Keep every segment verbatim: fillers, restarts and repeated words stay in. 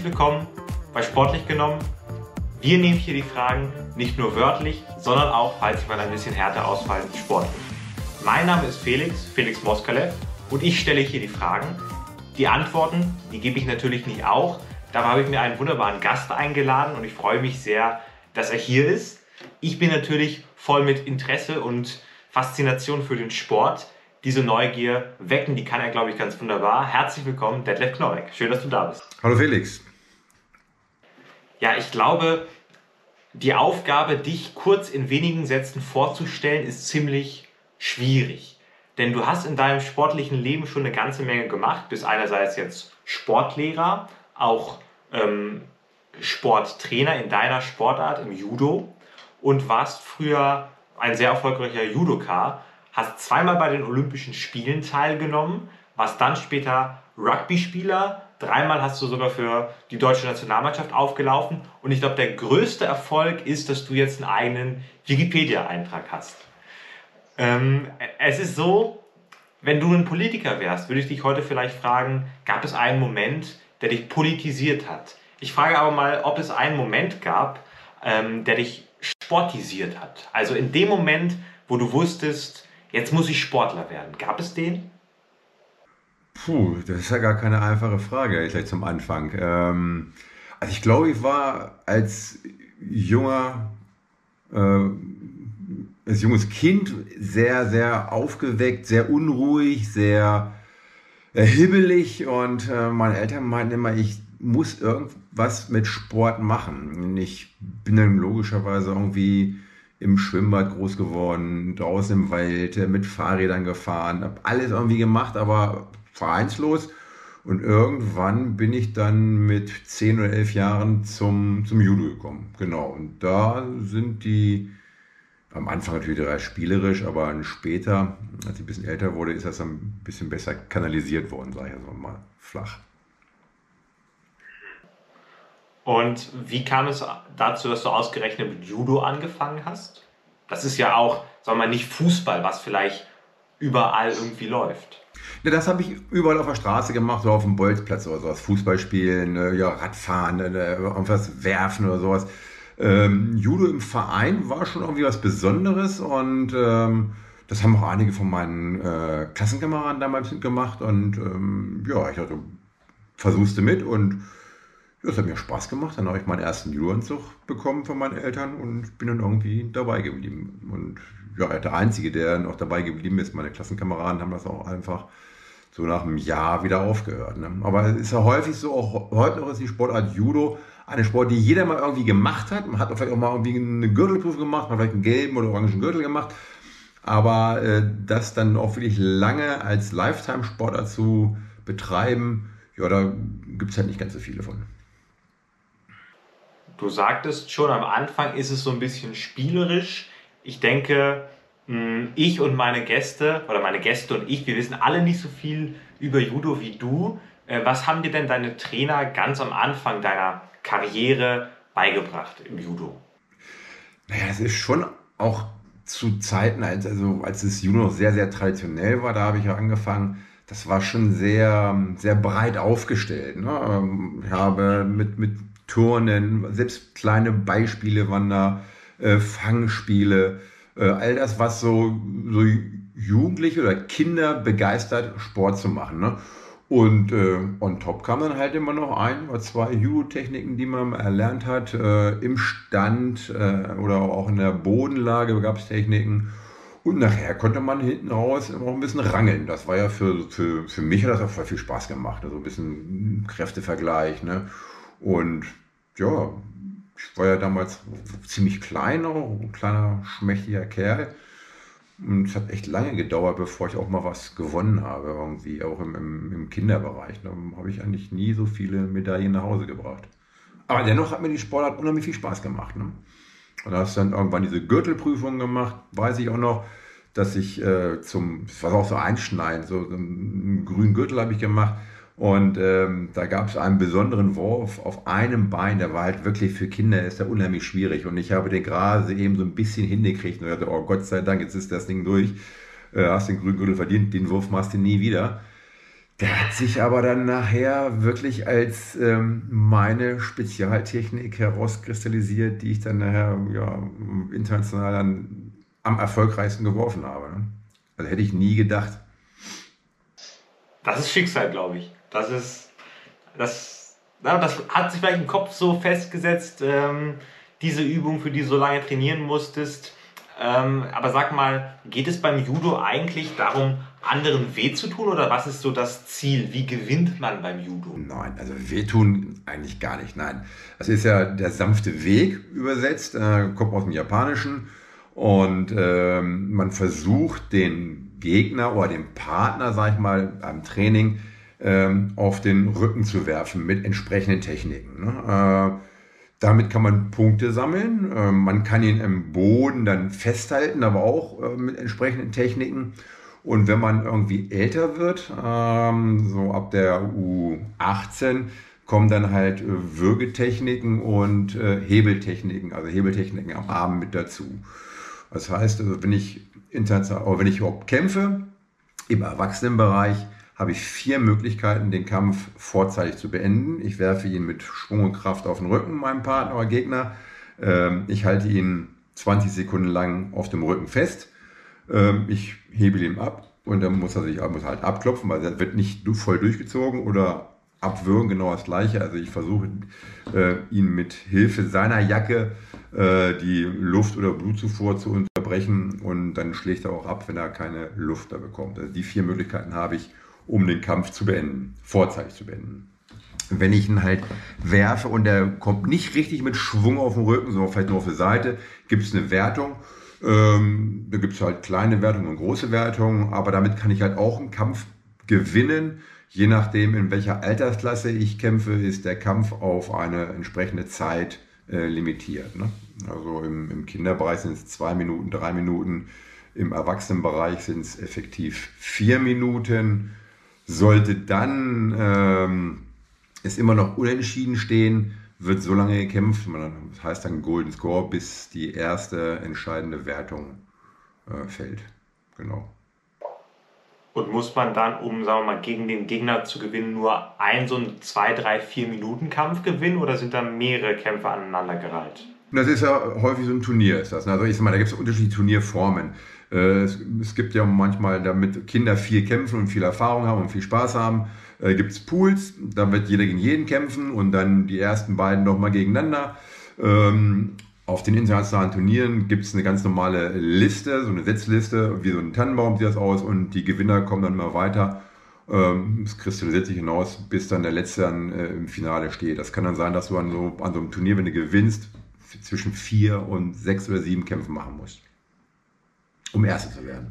willkommen bei Sportlich genommen. Wir nehmen hier die Fragen nicht nur wörtlich, sondern auch, falls sie mal ein bisschen härter ausfallen, sportlich. Mein Name ist Felix, Felix Moskalev, und ich stelle hier die Fragen. Die Antworten, die gebe ich natürlich nicht auch. Dabei habe ich mir einen wunderbaren Gast eingeladen und ich freue mich sehr, dass er hier ist. Ich bin natürlich voll mit Interesse und Faszination für den Sport. Diese Neugier wecken, die kann er, glaube ich, ganz wunderbar. Herzlich willkommen, Detlef Knorek. Schön, dass du da bist. Hallo Felix. Ja, ich glaube, die Aufgabe, dich kurz in wenigen Sätzen vorzustellen, ist ziemlich schwierig. Denn du hast in deinem sportlichen Leben schon eine ganze Menge gemacht. Bist einerseits jetzt Sportlehrer, auch ähm, Sporttrainer in deiner Sportart, im Judo, und warst früher ein sehr erfolgreicher Judoka. Hast zweimal bei den Olympischen Spielen teilgenommen, warst dann später Rugby-Spieler, dreimal hast du sogar für die deutsche Nationalmannschaft aufgelaufen und ich glaube, der größte Erfolg ist, dass du jetzt einen eigenen Wikipedia-Eintrag hast. Ähm, es ist so, wenn du ein Politiker wärst, würde ich dich heute vielleicht fragen, gab es einen Moment, der dich politisiert hat? Ich frage aber mal, ob es einen Moment gab, ähm, der dich sportisiert hat. Also in dem Moment, wo du wusstest, jetzt muss ich Sportler werden. Gab es den? Puh, das ist ja gar keine einfache Frage gleich zum Anfang. Ähm, also ich glaube, ich war als junger, äh, als junges Kind sehr, sehr aufgeweckt, sehr unruhig, sehr äh, hibbelig und äh, meine Eltern meinten immer, ich muss irgendwas mit Sport machen. Und ich bin dann logischerweise irgendwie im Schwimmbad groß geworden, draußen im Wald, mit Fahrrädern gefahren, habe alles irgendwie gemacht, aber vereinslos. Und irgendwann bin ich dann mit zehn oder elf Jahren zum, zum Judo gekommen. Genau, und da sind die, am Anfang natürlich recht spielerisch, aber dann später, als ich ein bisschen älter wurde, ist das ein bisschen besser kanalisiert worden, sage ich also mal flach. Und wie kam es dazu, dass du ausgerechnet mit Judo angefangen hast? Das ist ja auch, sagen wir mal, nicht Fußball, was vielleicht überall irgendwie läuft. Ja, das habe ich überall auf der Straße gemacht, so auf dem Bolzplatz oder sowas. Fußball spielen, ja, Radfahren, irgendwas werfen oder sowas. Ähm, Judo im Verein war schon irgendwie was Besonderes und ähm, das haben auch einige von meinen äh, Klassenkameraden damals mitgemacht und ähm, ja, ich dachte, versuchst du mit und das hat mir Spaß gemacht. Dann habe ich meinen ersten Judo-Anzug bekommen von meinen Eltern und bin dann irgendwie dabei geblieben. Und ja, der Einzige, der noch dabei geblieben ist, meine Klassenkameraden haben das auch einfach so nach einem Jahr wieder aufgehört. Ne? Aber es ist ja häufig so, auch heute noch ist die Sportart Judo eine Sport, die jeder mal irgendwie gemacht hat. Man hat vielleicht auch mal irgendwie eine Gürtelprüfung gemacht, man hat vielleicht einen gelben oder orangen Gürtel gemacht. Aber äh, das dann auch wirklich lange als Lifetime-Sportart zu betreiben, ja, da gibt es halt nicht ganz so viele von. Du sagtest schon, am Anfang ist es so ein bisschen spielerisch. Ich denke, ich und meine Gäste, oder meine Gäste und ich, wir wissen alle nicht so viel über Judo wie du. Was haben dir denn deine Trainer ganz am Anfang deiner Karriere beigebracht im Judo? Naja, es ist schon auch zu Zeiten, als, also, als das Judo noch sehr, sehr traditionell war, da habe ich ja angefangen. Das war schon sehr, sehr breit aufgestellt. Ne? Ich habe mit, mit Turnen, selbst kleine Beispiele waren da, äh, Fangspiele, äh, all das, was so, so Jugendliche oder Kinder begeistert, Sport zu machen. Ne? Und äh, on top kam dann halt immer noch ein oder zwei Judo-Techniken, die man erlernt hat. Äh, Im Stand äh, oder auch in der Bodenlage gab es Techniken. Und nachher konnte man hinten raus auch ein bisschen rangeln. Das war ja für, für, für mich hat das auch voll viel Spaß gemacht. Also ein bisschen Kräftevergleich. Ne? Und ja, ich war ja damals ziemlich klein, auch ein kleiner, schmächtiger Kerl. Und es hat echt lange gedauert, bevor ich auch mal was gewonnen habe, irgendwie auch im, im, im Kinderbereich. Da habe ich eigentlich nie so viele Medaillen nach Hause gebracht. Aber dennoch hat mir die Sportart unheimlich viel Spaß gemacht. Ne? Und da hast du dann irgendwann diese Gürtelprüfung gemacht, weiß ich auch noch, dass ich äh, zum, das war auch so einschneidend, so einen grünen Gürtel habe ich gemacht. Und ähm, da gab es einen besonderen Wurf auf einem Bein, der war halt wirklich für Kinder ist der unheimlich schwierig. Und ich habe den gerade eben so ein bisschen hingekriegt und dachte, oh Gott sei Dank, jetzt ist das Ding durch. Äh, hast den grünen Gürtel verdient, den Wurf machst du nie wieder. Der hat sich aber dann nachher wirklich als ähm, meine Spezialtechnik herauskristallisiert, die ich dann nachher ja, international dann am erfolgreichsten geworfen habe. Ne? Also hätte ich nie gedacht. Das ist Schicksal, glaube ich. Das ist, das, ja, das hat sich vielleicht im Kopf so festgesetzt, ähm, diese Übung, für die du so lange trainieren musstest. Ähm, aber sag mal, geht es beim Judo eigentlich darum, anderen weh zu tun oder was ist so das Ziel? Wie gewinnt man beim Judo? Nein, also wehtun eigentlich gar nicht. Nein, das ist ja der sanfte Weg übersetzt, äh, kommt aus dem Japanischen und ähm, man versucht den Gegner oder den Partner, sag ich mal, beim Training ähm, auf den Rücken zu werfen mit entsprechenden Techniken. Ne? Äh, damit kann man Punkte sammeln. Äh, man kann ihn im Boden dann festhalten, aber auch äh, mit entsprechenden Techniken. Und wenn man irgendwie älter wird, ähm, so ab der U achtzehn, kommen dann halt äh, Würgetechniken und äh, Hebeltechniken, also Hebeltechniken am Arm mit dazu. Das heißt, also wenn ich international, aber wenn ich überhaupt kämpfe, im Erwachsenenbereich, habe ich vier Möglichkeiten, den Kampf vorzeitig zu beenden. Ich werfe ihn mit Schwung und Kraft auf den Rücken, meinem Partner oder Gegner. Ähm, ich halte ihn zwanzig Sekunden lang auf dem Rücken fest. Ähm, ich hebel ihn ab und dann muss er sich muss halt abklopfen, weil er wird nicht voll durchgezogen oder abwürgen, genau das Gleiche. Also ich versuche äh, ihn mit Hilfe seiner Jacke äh, die Luft- oder Blutzufuhr zu unterbrechen und dann schlägt er auch ab, wenn er keine Luft da bekommt. Also die vier Möglichkeiten habe ich, um den Kampf zu beenden, vorzeitig zu beenden. Wenn ich ihn halt werfe und der kommt nicht richtig mit Schwung auf den Rücken, sondern vielleicht nur auf die Seite, gibt es eine Wertung. Ähm, da gibt es halt kleine Wertungen und große Wertungen, aber damit kann ich halt auch einen Kampf gewinnen. Je nachdem, in welcher Altersklasse ich kämpfe, ist der Kampf auf eine entsprechende Zeit äh, limitiert. Ne? Also im, im Kinderbereich sind es zwei Minuten, drei Minuten, im Erwachsenenbereich sind es effektiv vier Minuten. Sollte dann ähm, es immer noch unentschieden stehen, wird so lange gekämpft, das heißt dann Golden Score, bis die erste entscheidende Wertung äh, fällt. Genau. Und muss man dann, um, sagen wir mal, gegen den Gegner zu gewinnen, nur ein, so ein zwei, drei, vier Minuten Kampf gewinnen oder sind da mehrere Kämpfe aneinandergereiht? Und das ist ja häufig so ein Turnier, ist das. Ne? Also ich sag mal, da gibt es unterschiedliche Turnierformen. Äh, es, es gibt ja manchmal, damit Kinder viel kämpfen und viel Erfahrung haben und viel Spaß haben, äh, gibt es Pools, da wird jeder gegen jeden kämpfen und dann die ersten beiden nochmal gegeneinander. Ähm, auf den internationalen Turnieren gibt es eine ganz normale Liste, so eine Setzliste, wie so ein Tannenbaum sieht das aus und die Gewinner kommen dann immer weiter. Ähm, Es kristallisiert sich hinaus, bis dann der Letzte dann äh, im Finale steht. Das kann dann sein, dass du an so, an so einem Turnier, wenn du gewinnst, zwischen vier und sechs oder sieben Kämpfen machen musst, um Erster zu werden.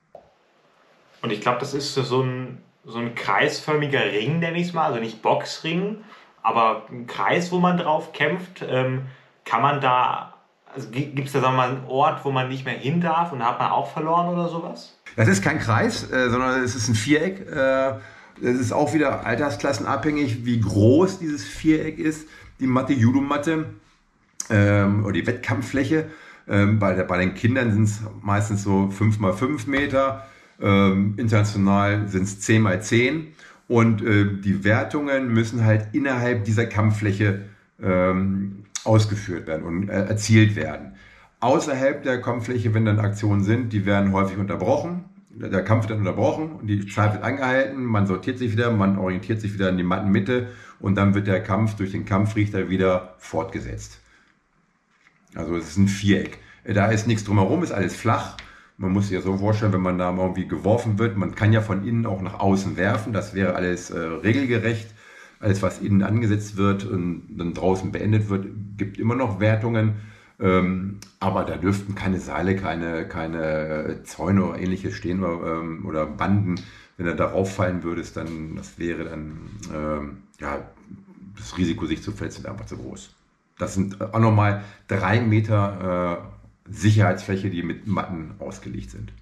Und ich glaube, das ist so ein, so ein kreisförmiger Ring, nenne ich es mal, also nicht Boxring, aber ein Kreis, wo man drauf kämpft. Ähm, kann man da, also gibt es da, sagen wir mal, einen Ort, wo man nicht mehr hin darf und da hat man auch verloren oder sowas? Das ist kein Kreis, äh, sondern es ist ein Viereck. Äh, es ist auch wieder altersklassenabhängig, wie groß dieses Viereck ist. Die Matte, Judo-Matte ähm, oder die Wettkampffläche. Ähm, bei, der, bei den Kindern sind es meistens so fünf mal fünf Meter. Ähm, international sind es zehn mal zehn. Und äh, die Wertungen müssen halt innerhalb dieser Kampffläche ähm, ausgeführt werden und äh, erzielt werden. Außerhalb der Kampffläche, wenn dann Aktionen sind, die werden häufig unterbrochen. Der Kampf wird dann unterbrochen und die Zeit wird angehalten, man sortiert sich wieder, man orientiert sich wieder in die Mattenmitte und dann wird der Kampf durch den Kampfrichter wieder fortgesetzt. Also es ist ein Viereck. Da ist nichts drumherum, ist alles flach. Man muss sich ja so vorstellen, wenn man da irgendwie geworfen wird, man kann ja von innen auch nach außen werfen, das wäre alles äh, regelgerecht. Alles, was innen angesetzt wird und dann draußen beendet wird, gibt immer noch Wertungen. Ähm, aber da dürften keine Seile, keine, keine Zäune oder ähnliches stehen oder, ähm, oder Banden. Wenn du darauf fallen würdest, dann das wäre dann ähm, ja, das Risiko, sich zu verletzen, einfach zu groß. Das sind auch nochmal drei Meter äh, Sicherheitsfläche, die mit Matten ausgelegt sind.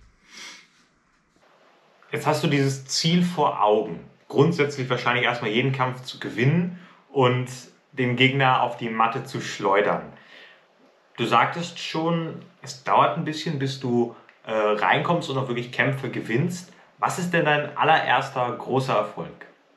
Jetzt hast du dieses Ziel vor Augen. Grundsätzlich wahrscheinlich erstmal jeden Kampf zu gewinnen und den Gegner auf die Matte zu schleudern. Du sagtest schon, es dauert ein bisschen, bis du äh, reinkommst und auch wirklich Kämpfe gewinnst. Was ist denn dein allererster großer Erfolg?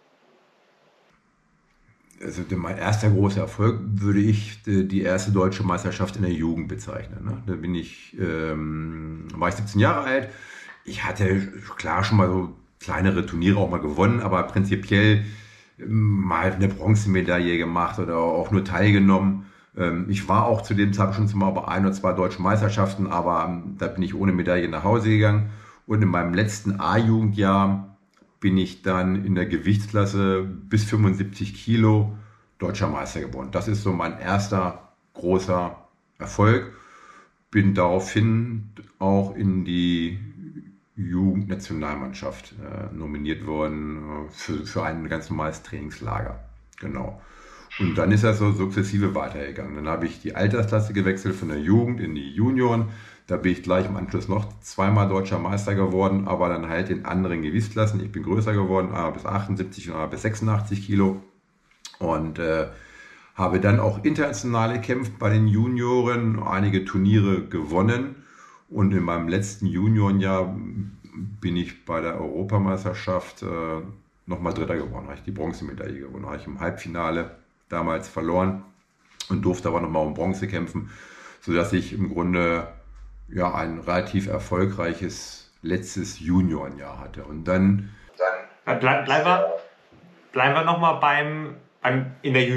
Also mein erster großer Erfolg würde ich die, die erste deutsche Meisterschaft in der Jugend bezeichnen. Ne? Da bin ich, ähm, war ich siebzehn Jahre alt. Ich hatte klar schon mal so kleinere Turniere auch mal gewonnen, aber prinzipiell ähm, mal eine Bronzemedaille gemacht oder auch nur teilgenommen. Ähm, ich war auch zu dem Zeitpunkt schon mal bei ein oder zwei deutschen Meisterschaften, aber ähm, da bin ich ohne Medaille nach Hause gegangen. Und in meinem letzten A-Jugendjahr bin ich dann in der Gewichtsklasse bis fünfundsiebzig Kilo deutscher Meister geworden. Das ist so mein erster großer Erfolg. Bin daraufhin auch in die Jugendnationalmannschaft äh, nominiert worden äh, für, für ein ganz normales Trainingslager. Genau. Und dann ist das so sukzessive weitergegangen. Dann habe ich die Altersklasse gewechselt von der Jugend in die Junioren. Da bin ich gleich im Anschluss noch zweimal deutscher Meister geworden, aber dann halt in anderen Gewichtsklassen. Ich bin größer geworden, bis achtundsiebzig und bis sechsundachtzig Kilo. Und äh, habe dann auch international gekämpft bei den Junioren, einige Turniere gewonnen. Und in meinem letzten Juniorenjahr bin ich bei der Europameisterschaft äh, nochmal Dritter geworden. Habe ich die Bronzemedaille gewonnen. Habe ich im Halbfinale damals verloren und durfte aber nochmal um Bronze kämpfen, sodass ich im Grunde ja, ein relativ erfolgreiches letztes Juniorenjahr hatte. Und dann... dann Ble bleiben wir, bleiben wir nochmal beim, beim, in der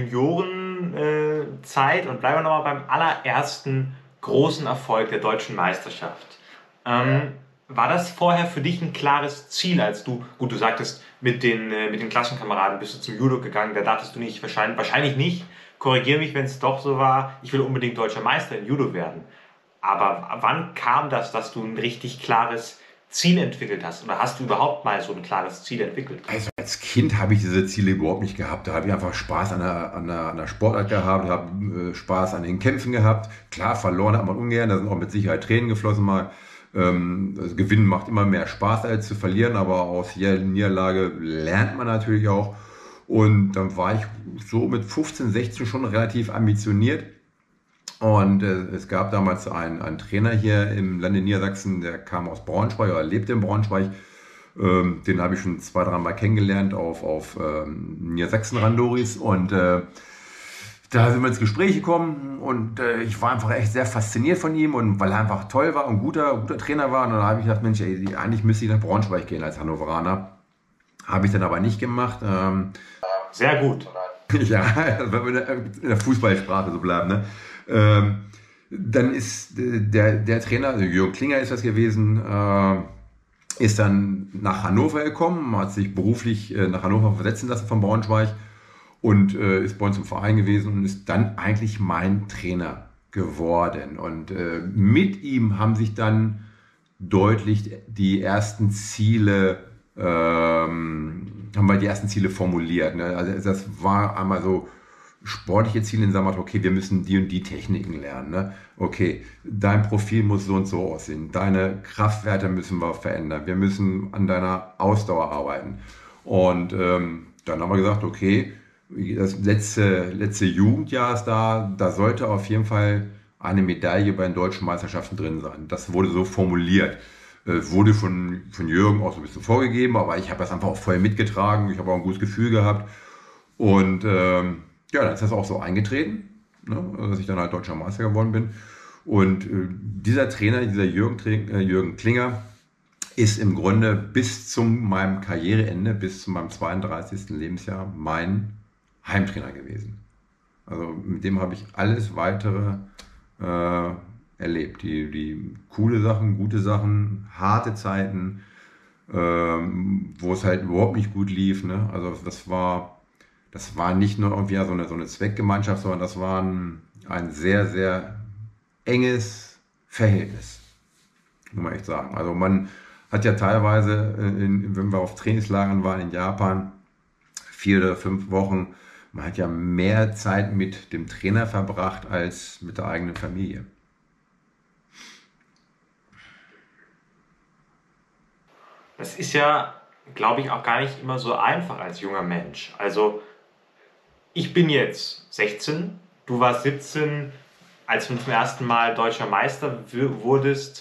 Juniorenzeit äh, und bleiben wir nochmal beim allerersten großen Erfolg der deutschen Meisterschaft. Ähm, war das vorher für dich ein klares Ziel, als du, gut, du sagtest, mit den, äh, mit den Klassenkameraden bist du zum Judo gegangen, da dachtest du nicht, wahrscheinlich, wahrscheinlich nicht, korrigiere mich, wenn es doch so war, ich will unbedingt deutscher Meister in Judo werden. Aber wann kam das, dass du ein richtig klares Ziel entwickelt hast? Oder hast du überhaupt mal so ein klares Ziel entwickelt? Also als Kind habe ich diese Ziele überhaupt nicht gehabt. Da habe ich einfach Spaß an der, an der, an der Sportart gehabt, habe äh, Spaß an den Kämpfen gehabt. Klar, verloren hat man ungern, da sind auch mit Sicherheit Tränen geflossen mal. Ähm, das Gewinnen macht immer mehr Spaß als zu verlieren, aber aus jeder Niederlage lernt man natürlich auch. Und dann war ich so mit fünfzehn, sechzehn schon relativ ambitioniert. Und äh, es gab damals einen, einen Trainer hier im Lande Niedersachsen, der kam aus Braunschweig oder lebte in Braunschweig. Ähm, den habe ich schon zwei, drei Mal kennengelernt auf, auf ähm, Niedersachsen-Randoris. Und äh, da sind wir ins Gespräch gekommen und äh, ich war einfach echt sehr fasziniert von ihm, und weil er einfach toll war und guter, guter Trainer war. Und dann habe ich gedacht, Mensch, ey, eigentlich müsste ich nach Braunschweig gehen als Hannoveraner. Habe ich dann aber nicht gemacht. Ähm, Sehr gut. Ja, wenn wir in der Fußballsprache so bleiben, ne? Ähm, dann ist der, der Trainer, also Jürgen Klinger ist das gewesen, äh, ist dann nach Hannover gekommen, hat sich beruflich äh, nach Hannover versetzen lassen von Braunschweig und äh, ist bei uns im Verein gewesen und ist dann eigentlich mein Trainer geworden. Und äh, mit ihm haben sich dann deutlich die ersten Ziele, ähm, haben wir die ersten Ziele formuliert. Ne? Also das war einmal so sportliche Ziele, in sagen wir, okay, wir müssen die und die Techniken lernen. Ne? Okay, dein Profil muss so und so aussehen. Deine Kraftwerte müssen wir verändern. Wir müssen an deiner Ausdauer arbeiten. Und ähm, dann haben wir gesagt, okay, das letzte, letzte Jugendjahr ist da, da sollte auf jeden Fall eine Medaille bei den deutschen Meisterschaften drin sein. Das wurde so formuliert. Äh, wurde von, von Jürgen auch so ein bisschen vorgegeben, aber ich habe das einfach auch voll mitgetragen. Ich habe auch ein gutes Gefühl gehabt. Und ähm, ja, dann ist das auch so eingetreten, ne, dass ich dann halt deutscher Meister geworden bin. Und äh, dieser Trainer, dieser Jürgen, äh, Jürgen Klinger, ist im Grunde bis zu meinem Karriereende, bis zu meinem zweiunddreißigsten Lebensjahr mein Heimtrainer gewesen. Also mit dem habe ich alles weitere äh, erlebt. Die, die coole Sachen, gute Sachen, harte Zeiten, ähm, wo es halt überhaupt nicht gut lief. Ne? Also das war... Das war nicht nur irgendwie so eine, so eine Zweckgemeinschaft, sondern das war ein, ein sehr, sehr enges Verhältnis, muss man echt sagen. Also man hat ja teilweise, in, wenn wir auf Trainingslagern waren in Japan, vier oder fünf Wochen, man hat ja mehr Zeit mit dem Trainer verbracht als mit der eigenen Familie. Das ist ja, glaube ich, auch gar nicht immer so einfach als junger Mensch. Also ich bin jetzt sechzehn, du warst siebzehn, als du zum ersten Mal deutscher Meister wurdest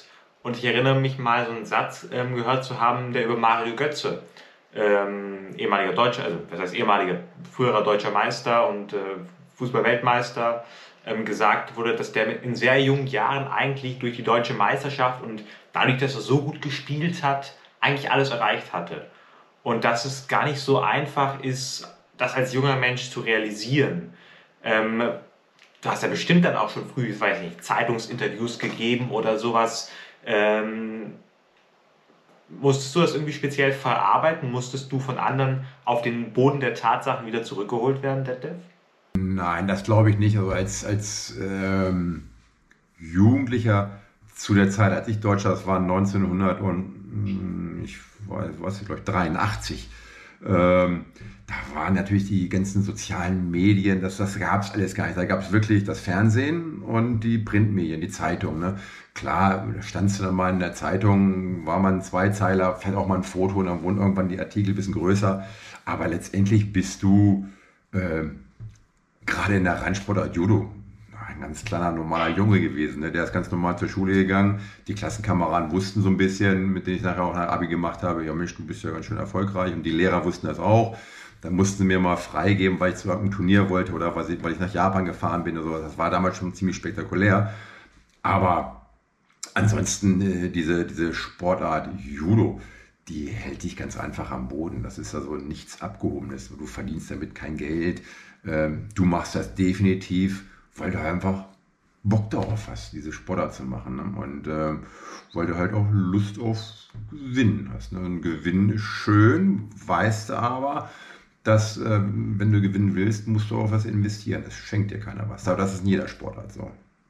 Und ich erinnere mich mal, so einen Satz ähm, gehört zu haben, der über Mario Götze, ähm, ehemaliger Deutscher, also was heißt ehemaliger, früherer deutscher Meister und äh, Fußball-Weltmeister, ähm, gesagt wurde, dass der in sehr jungen Jahren eigentlich durch die deutsche Meisterschaft und dadurch, dass er so gut gespielt hat, eigentlich alles erreicht hatte. Und dass es gar nicht so einfach ist, das als junger Mensch zu realisieren. Ähm, du hast ja bestimmt dann auch schon früh, ich weiß nicht, Zeitungsinterviews gegeben oder sowas. Ähm, musstest du das irgendwie speziell verarbeiten? Musstest du von anderen auf den Boden der Tatsachen wieder zurückgeholt werden, Detlef? Nein, das glaube ich nicht. Also als, als ähm, Jugendlicher zu der Zeit, als ich Deutscher, das war neunzehnhundert und mh, ich weiß, was ich glaube dreiundachtzig. Ähm, da waren natürlich die ganzen sozialen Medien, das, das gab es alles gar nicht. Da gab es wirklich das Fernsehen und die Printmedien, die Zeitung. Ne? Klar, da standst du dann mal in der Zeitung, war man ein Zweizeiler, vielleicht auch mal ein Foto und dann wurden irgendwann die Artikel ein bisschen größer. Aber letztendlich bist du äh, gerade in der Randsportart Judo ein ganz kleiner, normaler Junge gewesen. Ne? Der ist ganz normal zur Schule gegangen. Die Klassenkameraden wussten so ein bisschen, mit denen ich nachher auch ein Abi gemacht habe, ja Mensch, du bist ja ganz schön erfolgreich. Und die Lehrer wussten das auch. Dann mussten sie mir mal freigeben, weil ich zu irgendeinem Turnier wollte oder weil ich, weil ich nach Japan gefahren bin oder sowas. Das war damals schon ziemlich spektakulär. Aber ansonsten äh, diese, diese Sportart Judo, die hält dich ganz einfach am Boden. Das ist also nichts Abgehobenes. Du verdienst damit kein Geld. Ähm, du machst das definitiv, weil du einfach Bock darauf hast, diese Sportart zu machen. Ne? Und ähm, weil du halt auch Lust auf Gewinnen hast. Ne? Und Gewinn ist schön, weißt du aber, dass ähm, wenn du gewinnen willst, musst du auch was investieren. Es schenkt dir keiner was. Aber das ist in jeder Sportart so.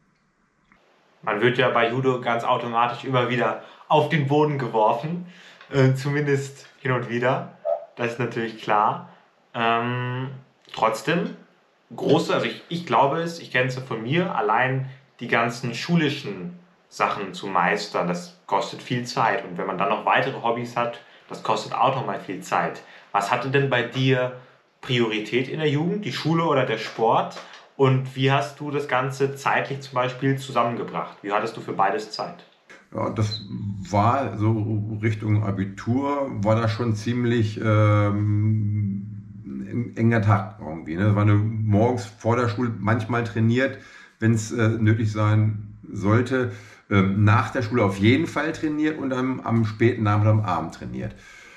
Man wird ja bei Judo ganz automatisch immer wieder auf den Boden geworfen, äh, zumindest hin und wieder. Das ist natürlich klar. Ähm, trotzdem, große, also ich, ich glaube es, ich kenne es ja von mir, allein die ganzen schulischen Sachen zu meistern, das kostet viel Zeit. Und wenn man dann noch weitere Hobbys hat, das kostet auch nochmal viel Zeit. Was hatte denn bei dir Priorität in der Jugend, die Schule oder der Sport? Und wie hast du das Ganze zeitlich zum Beispiel zusammengebracht? Wie hattest du für beides Zeit? Ja, das war so Richtung Abitur, war das schon ziemlich ähm, en- enger Tag irgendwie. Ne? Das war eine, morgens vor der Schule manchmal trainiert, wenn es äh, nötig sein sollte. Ähm, nach der Schule auf jeden Fall trainiert und am, am späten Nachmittag, am Abend trainiert.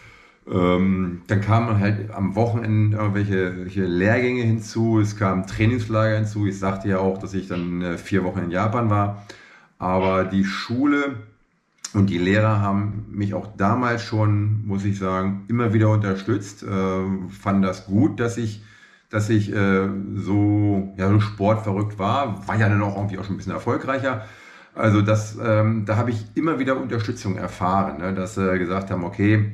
Ähm, dann kamen halt am Wochenende irgendwelche, welche Lehrgänge hinzu, es kamen Trainingslager hinzu. Ich sagte ja auch, dass ich dann äh, vier Wochen in Japan war. Aber die Schule und die Lehrer haben mich auch damals schon, muss ich sagen, immer wieder unterstützt. Äh, fanden das gut, dass ich, dass ich äh, so, ja, so sportverrückt war. War ja dann auch irgendwie auch schon ein bisschen erfolgreicher. Also das, ähm, da habe ich immer wieder Unterstützung erfahren, ne? Dass sie gesagt haben, okay,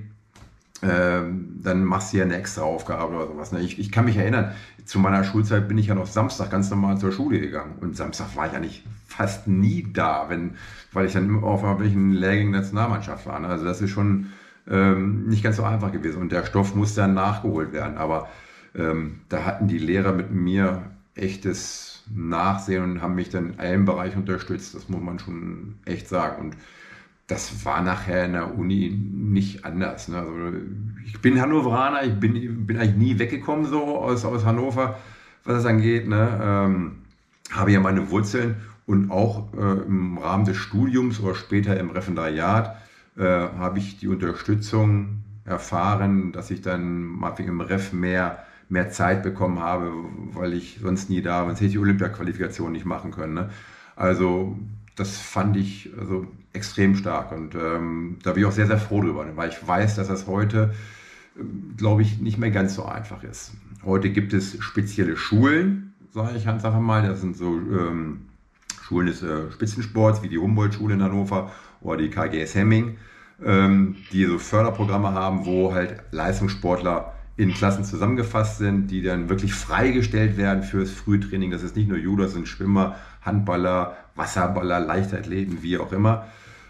ähm, dann machst du ja eine extra Aufgabe oder sowas. Ne? Ich, ich kann mich erinnern, zu meiner Schulzeit bin ich ja noch Samstag ganz normal zur Schule gegangen. Und Samstag war ich eigentlich fast nie da, wenn, weil ich dann immer auf irgendwelchen Lehrgängen der Nationalmannschaft war. Ne? Also das ist schon ähm, nicht ganz so einfach gewesen. Und der Stoff musste dann nachgeholt werden. Aber ähm, da hatten die Lehrer mit mir echtes Nachsehen und haben mich dann in allen Bereichen unterstützt. Das muss man schon echt sagen. Und das war nachher in der Uni nicht anders. Ne? Also ich bin Hannoveraner, ich bin, bin eigentlich nie weggekommen so aus, aus Hannover, was das angeht. Ne? Ähm, habe ja meine Wurzeln und auch äh, im Rahmen des Studiums oder später im Referendariat äh, habe ich die Unterstützung erfahren, dass ich dann mal im Ref mehr, mehr Zeit bekommen habe, weil ich sonst nie da war, sonst hätte ich die Olympia-Qualifikation nicht machen können. Ne? Also das fand ich also extrem stark und ähm, da bin ich auch sehr, sehr froh drüber, weil ich weiß, dass das heute, ähm, glaube ich, nicht mehr ganz so einfach ist. Heute gibt es spezielle Schulen, sage ich ganz einfach mal, das sind so ähm, Schulen des äh, Spitzensports, wie die Humboldt-Schule in Hannover oder die K G S Hemming, ähm, die so Förderprogramme haben, wo halt Leistungssportler in Klassen zusammengefasst sind, die dann wirklich freigestellt werden fürs Frühtraining. Das ist nicht nur Judo, das sind Schwimmer, Handballer, Wasserballer, Leichtathleten, wie auch immer.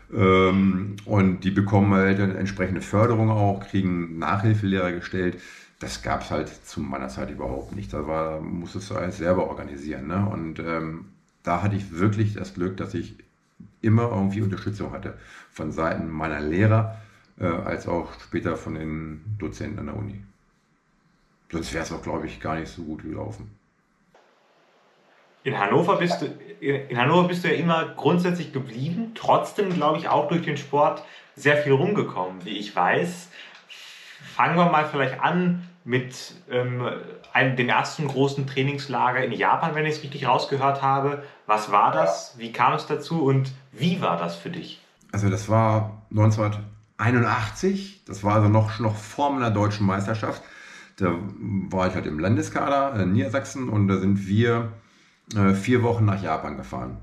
Ähm, und die bekommen halt eine entsprechende Förderung auch, kriegen Nachhilfelehrer gestellt. Das gab es halt zu meiner Zeit überhaupt nicht. Da war, musstest du alles selber organisieren. Ne? Und ähm, da hatte ich wirklich das Glück, dass ich immer irgendwie Unterstützung hatte. Von Seiten meiner Lehrer, äh, als auch später von den Dozenten an der Uni. Sonst wäre es auch, glaube ich, gar nicht so gut gelaufen. In Hannover bist du, in Hannover bist du ja immer grundsätzlich geblieben, trotzdem glaube ich auch durch den Sport sehr viel rumgekommen, wie ich weiß. Fangen wir mal vielleicht an mit ähm, einem, dem ersten großen Trainingslager in Japan, wenn ich es richtig rausgehört habe. Was war das? Wie kam es dazu und wie war das für dich? Also das war neunzehnhunderteinundachtzig, das war also noch, noch vor meiner deutschen Meisterschaft. Da war ich halt im Landeskader in Niedersachsen und da sind wir äh, vier Wochen nach Japan gefahren.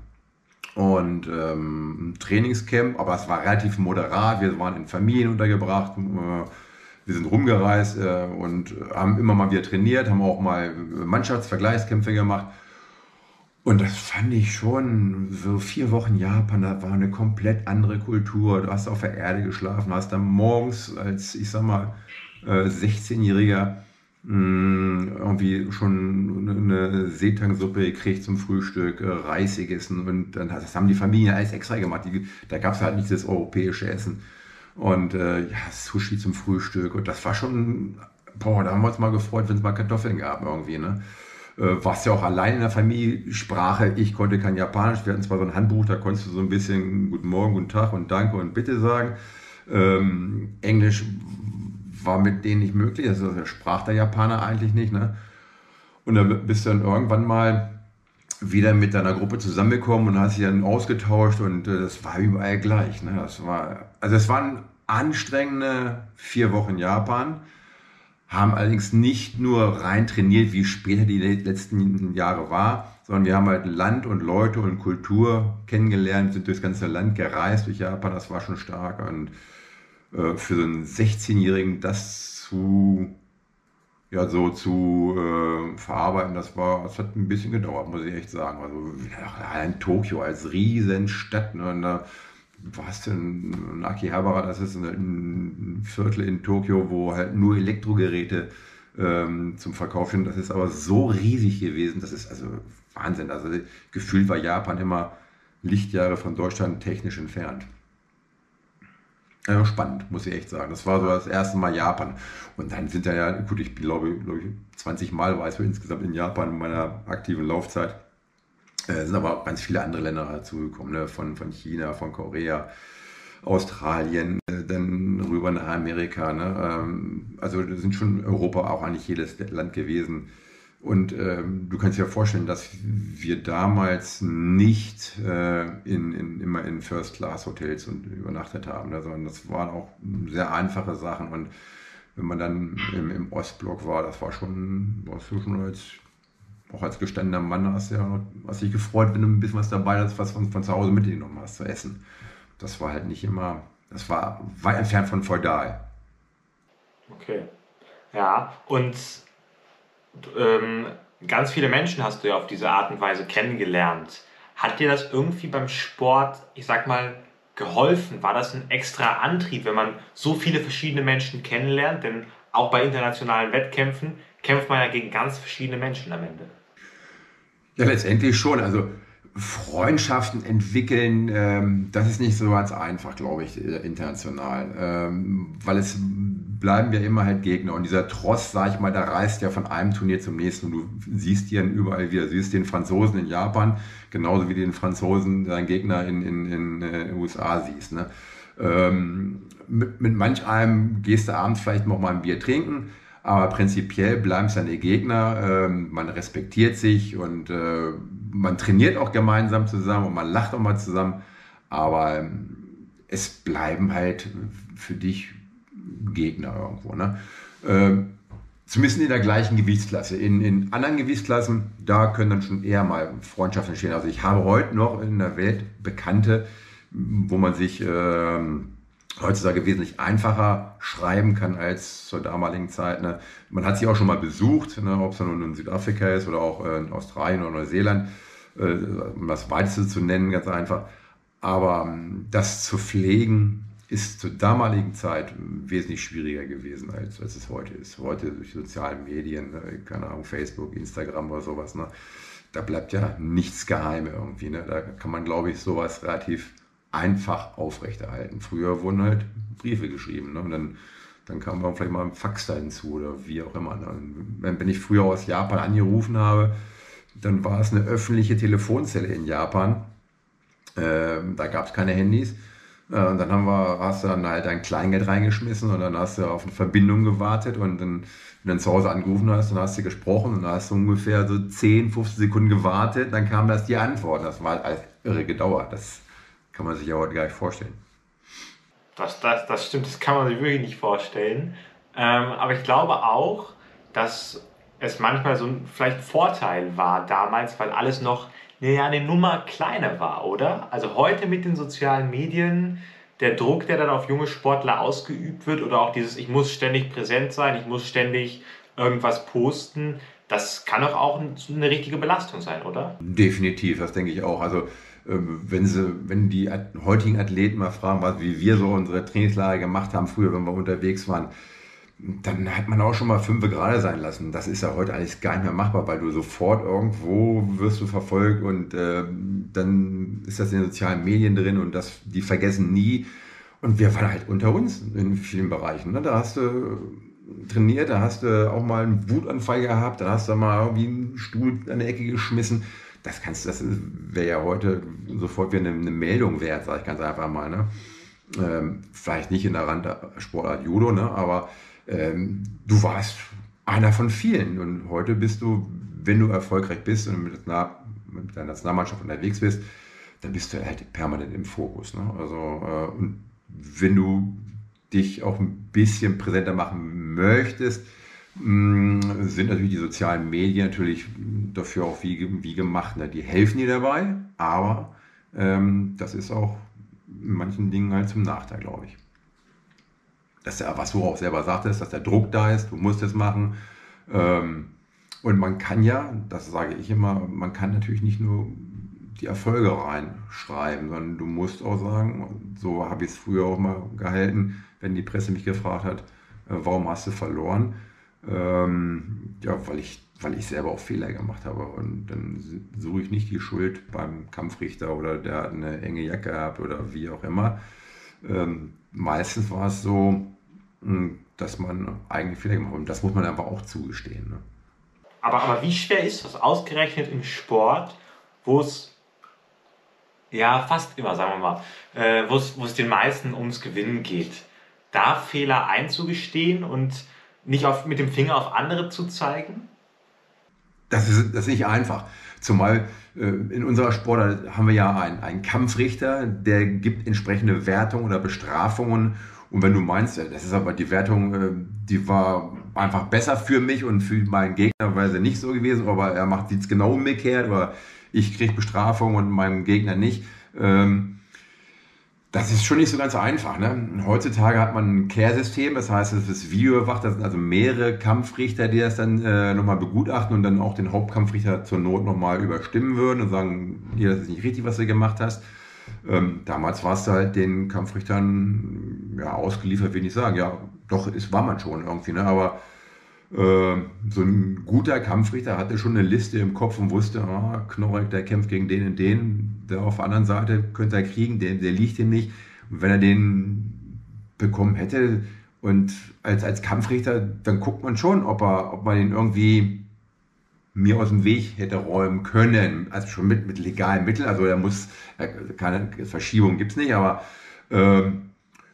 Und ähm, ein Trainingscamp, aber es war relativ moderat. Wir waren in Familien untergebracht, äh, wir sind rumgereist äh, und haben immer mal wieder trainiert, haben auch mal Mannschaftsvergleichskämpfe gemacht. Und das fand ich schon, so vier Wochen Japan, da war eine komplett andere Kultur. Du hast auf der Erde geschlafen, hast dann morgens als, ich sag mal, äh, sechzehnjähriger mh, irgendwie schon eine Seetangsuppe gekriegt zum Frühstück, äh, Reis gegessen und dann das haben die Familien alles extra gemacht. Die, da gab es halt nicht das europäische Essen. Und äh, ja, Sushi zum Frühstück und das war schon, boah, da haben wir uns mal gefreut, wenn es mal Kartoffeln gab irgendwie, ne? Äh, warst ja auch allein in der Familie, Sprache, ich konnte kein Japanisch, wir hatten zwar so ein Handbuch, da konntest du so ein bisschen Guten Morgen, Guten Tag und Danke und Bitte sagen. Ähm, Englisch war mit denen nicht möglich, also das sprach der Japaner eigentlich nicht, ne? Und dann bist du dann irgendwann mal wieder mit deiner Gruppe zusammengekommen und hast dich dann ausgetauscht und äh, das war überall gleich, ne? Das war, also es waren anstrengende vier Wochen Japan, haben allerdings nicht nur rein trainiert, wie später die letzten Jahre war, sondern wir haben halt Land und Leute und Kultur kennengelernt, sind durchs ganze Land gereist durch Japan, das war schon stark und äh, für so einen sechzehnjährigen das zu ja, so zu äh, verarbeiten, das war, das hat ein bisschen gedauert, muss ich echt sagen. Also ja, in Tokio als Riesenstadt, ne, und da warst du in, in Akihabara, das ist ein, ein Viertel in Tokio, wo halt nur Elektrogeräte ähm, zum Verkauf sind. Das ist aber so riesig gewesen, das ist also Wahnsinn. Also gefühlt war Japan immer Lichtjahre von Deutschland technisch entfernt. Also spannend, muss ich echt sagen. Das war so das erste Mal Japan. Und dann sind da ja, gut, ich glaube, glaube ich, zwanzig Mal war ich so insgesamt in Japan in meiner aktiven Laufzeit. Äh, sind aber auch ganz viele andere Länder dazugekommen, ne? Von, von China, von Korea, Australien, äh, dann rüber nach Amerika. Ne? Ähm, also das sind schon Europa auch eigentlich jedes Land gewesen. Und ähm, du kannst dir vorstellen, dass wir damals nicht äh, in, in, immer in First-Class-Hotels und übernachtet haben, ne? Sondern das waren auch sehr einfache Sachen. Und wenn man dann im, im Ostblock war, das war schon, warst du schon als, auch als gestandener Mann, hast, ja, hast dich gefreut, wenn du ein bisschen was dabei hast, was von, von zu Hause mitgenommen hast zu essen. Das war halt nicht immer, das war weit entfernt von feudal. Okay. Ja, und ähm, ganz viele Menschen hast du ja auf diese Art und Weise kennengelernt. Hat dir das irgendwie beim Sport, ich sag mal, geholfen? War das ein extra Antrieb, wenn man so viele verschiedene Menschen kennenlernt? Denn auch bei internationalen Wettkämpfen kämpft man ja gegen ganz verschiedene Menschen am Ende. Ja, letztendlich schon. Also Freundschaften entwickeln, ähm, das ist nicht so ganz einfach, glaube ich, äh, international. Ähm, weil es bleiben ja immer halt Gegner. Und dieser Tross, sag ich mal, der reist ja von einem Turnier zum nächsten. Und du siehst die dann überall wieder. Du siehst den Franzosen in Japan, genauso wie den Franzosen, deinen Gegner in in, in äh, U S A siehst. Ne? Ähm, mit, mit manch einem gehst du abends vielleicht noch mal ein Bier trinken. Aber prinzipiell bleiben es deine Gegner, ähm, man respektiert sich und äh, man trainiert auch gemeinsam zusammen und man lacht auch mal zusammen. Aber ähm, es bleiben halt für dich Gegner irgendwo. Ne? Ähm, zumindest in der gleichen Gewichtsklasse. In, in anderen Gewichtsklassen, da können dann schon eher mal Freundschaften entstehen. Also ich habe heute noch in der Welt Bekannte, wo man sich ähm, heutzutage wesentlich einfacher schreiben kann als zur damaligen Zeit. Ne? Man hat sie auch schon mal besucht, ne? Ob es nun in Südafrika ist oder auch in Australien oder Neuseeland, äh, um das Weiteste zu nennen, ganz einfach. Aber ähm, das zu pflegen ist zur damaligen Zeit wesentlich schwieriger gewesen, als, als es heute ist. Heute durch soziale Medien, ne? Keine Ahnung, Facebook, Instagram oder sowas, ne? Da bleibt ja nichts geheim irgendwie. Ne? Da kann man, glaube ich, sowas relativ einfach aufrechterhalten. Früher wurden halt Briefe geschrieben, ne? Und dann, dann kam dann vielleicht mal ein Fax da hinzu oder wie auch immer. Wenn, wenn ich früher aus Japan angerufen habe, dann war es eine öffentliche Telefonzelle in Japan. Ähm, da gab es keine Handys. Äh, und dann haben wir, hast du dann halt dein Kleingeld reingeschmissen und dann hast du auf eine Verbindung gewartet und dann, wenn du dann zu Hause angerufen hast, dann hast du gesprochen und dann hast du ungefähr so zehn, fünfzehn Sekunden gewartet, dann kam das die Antwort. Das war halt alles irre gedauert. Das kann man sich ja heute gar nicht vorstellen. Das, das, das stimmt, das kann man sich wirklich nicht vorstellen. Ähm, aber ich glaube auch, dass es manchmal so ein vielleicht Vorteil war damals, weil alles noch ja, eine Nummer kleiner war, oder? Also heute mit den sozialen Medien, der Druck, der dann auf junge Sportler ausgeübt wird oder auch dieses, ich muss ständig präsent sein, ich muss ständig irgendwas posten, das kann doch auch eine richtige Belastung sein, oder? Definitiv, das denke ich auch. Also wenn sie, wenn die heutigen Athleten mal fragen, was, wie wir so unsere Trainingslager gemacht haben früher, wenn wir unterwegs waren, dann hat man auch schon mal fünf gerade sein lassen. Das ist ja heute eigentlich gar nicht mehr machbar, weil du sofort irgendwo wirst du verfolgt und äh, dann ist das in den sozialen Medien drin und das, die vergessen nie. Und wir waren halt unter uns in vielen Bereichen. Ne? Da hast du trainiert, da hast du auch mal einen Wutanfall gehabt, da hast du mal irgendwie einen Stuhl an die Ecke geschmissen. Das kannst, das wäre ja heute sofort wieder eine, eine Meldung wert, sage ich ganz einfach mal. Ne? Ähm, vielleicht nicht in der Randsportart Judo, ne? Aber ähm, du warst einer von vielen. Und heute bist du, wenn du erfolgreich bist und mit, na, mit deiner Nationalmannschaft unterwegs bist, dann bist du halt permanent im Fokus. Ne? Also, äh, und wenn du dich auch ein bisschen präsenter machen möchtest, sind natürlich die sozialen Medien natürlich dafür auch wie, wie gemacht. Ne? Die helfen dir dabei, aber ähm, das ist auch in manchen Dingen halt zum Nachteil, glaube ich. Dass der, was du auch selber sagtest, dass der Druck da ist, du musst es machen. Ähm, und man kann ja, das sage ich immer, man kann natürlich nicht nur die Erfolge reinschreiben, sondern du musst auch sagen, so habe ich es früher auch mal gehalten, wenn die Presse mich gefragt hat, äh, warum hast du verloren? Ähm, ja, weil ich, weil ich selber auch Fehler gemacht habe. Und dann suche ich nicht die Schuld beim Kampfrichter oder der hat eine enge Jacke gehabt oder wie auch immer. Ähm, meistens war es so, mh, dass man eigentlich Fehler gemacht hat. Und das muss man einfach auch zugestehen. Ne? Aber, aber wie schwer ist das ausgerechnet im Sport, wo es ja fast immer, sagen wir mal, äh, wo es, wo es den meisten ums Gewinnen geht, da Fehler einzugestehen und nicht auf, mit dem Finger auf andere zu zeigen? Das ist, das ist nicht einfach. Zumal äh, in unserer Sportart haben wir ja einen, einen Kampfrichter, der gibt entsprechende Wertungen oder Bestrafungen. Und wenn du meinst, das ist aber die Wertung, äh, die war einfach besser für mich und für meinen Gegner wäre sie nicht so gewesen, aber er macht es genau umgekehrt oder ich kriege Bestrafung und meinem Gegner nicht. Ähm, Das ist schon nicht so ganz einfach. Ne? Heutzutage hat man ein Care-System, das heißt, es ist videoüberwacht, das sind also mehrere Kampfrichter, die das dann äh, nochmal begutachten und dann auch den Hauptkampfrichter zur Not nochmal überstimmen würden und sagen, hier, das ist nicht richtig, was du gemacht hast. Ähm, damals warst du halt den Kampfrichtern ja, ausgeliefert, will ich sagen. Ja, doch, es war man schon irgendwie, ne? Aber äh, so ein guter Kampfrichter hatte schon eine Liste im Kopf und wusste, ah, Knorrek, der kämpft gegen den und den, der auf der anderen Seite könnte er kriegen, der, der liegt ihm nicht. Und wenn er den bekommen hätte und als, als Kampfrichter, dann guckt man schon, ob, er, ob man den irgendwie mir aus dem Weg hätte räumen können. Also schon mit, mit legalen Mitteln, also er muss, keine Verschiebung gibt es nicht, aber ähm,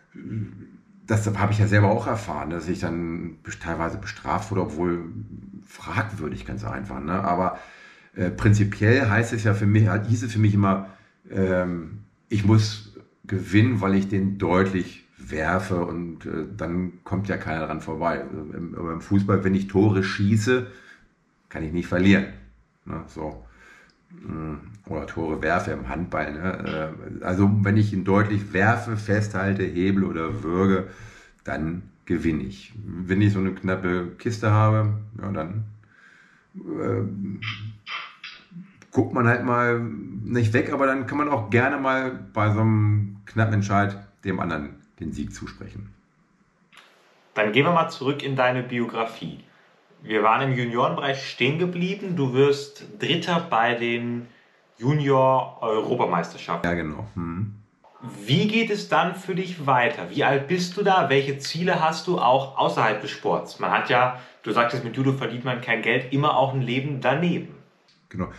das habe ich ja selber auch erfahren, dass ich dann teilweise bestraft wurde, obwohl fragwürdig, ganz einfach. Ne? Aber äh, prinzipiell heißt es ja für mich, hieß es für mich immer, ähm, ich muss gewinnen, weil ich den deutlich werfe und äh, dann kommt ja keiner dran vorbei. Also im, im Fußball, wenn ich Tore schieße, kann ich nicht verlieren. Ne? So. Oder Tore werfe im Handball. Ne? Also wenn ich ihn deutlich werfe, festhalte, hebel oder würge, dann gewinne ich. Wenn ich so eine knappe Kiste habe, ja, dann äh, guckt man halt mal nicht weg, aber dann kann man auch gerne mal bei so einem knappen Entscheid dem anderen den Sieg zusprechen. Dann gehen wir mal zurück in deine Biografie. Wir waren im Juniorenbereich stehen geblieben. Du wirst Dritter bei den Junior-Europameisterschaften. Ja, genau. Hm. Wie geht es dann für dich weiter? Wie alt bist du da? Welche Ziele hast du auch außerhalb des Sports? Man hat ja, du sagtest, mit Judo verdient man kein Geld, immer auch ein Leben daneben. Genau.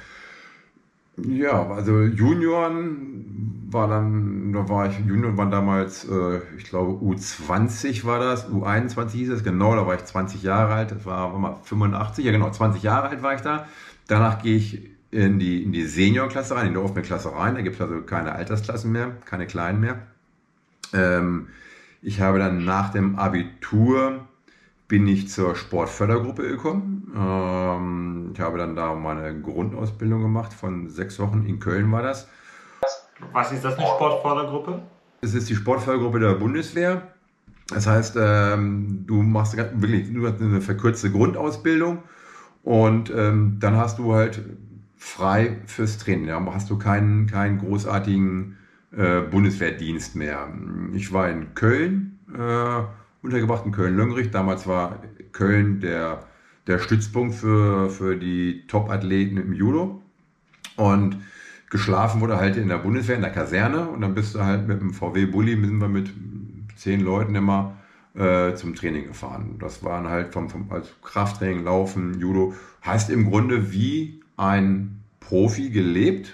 Ja, also Junioren war dann, da war ich, Junioren waren damals, äh, ich glaube U zwanzig war das, U einundzwanzig hieß es, genau, da war ich zwanzig Jahre alt, das war, war mal fünfundachtzig, ja genau, zwanzig Jahre alt war ich da. Danach gehe ich in die, in die Seniorklasse rein, in die offene Klasse rein, da gibt es also keine Altersklassen mehr, keine kleinen mehr. Ähm, Ich habe dann nach dem Abitur bin ich zur Sportfördergruppe gekommen. Ähm, ich habe dann da meine Grundausbildung gemacht, von sechs Wochen in Köln war das. Was ist das, eine Sportfördergruppe? Es ist die Sportfördergruppe der Bundeswehr. Das heißt, ähm, du machst wirklich nur eine verkürzte Grundausbildung und ähm, dann hast du halt frei fürs Training. Da hast du keinen, keinen großartigen äh, Bundeswehrdienst mehr. Ich war in Köln äh, untergebracht, in Köln-Löngerich. Damals war Köln der, der Stützpunkt für, für die Top-Athleten im Judo. Und geschlafen wurde halt in der Bundeswehr, in der Kaserne. Und dann bist du halt mit dem V W-Bulli, sind wir mit zehn Leuten immer äh, zum Training gefahren. Das waren halt vom, vom also Krafttraining, Laufen, Judo. Heißt im Grunde wie ein Profi gelebt,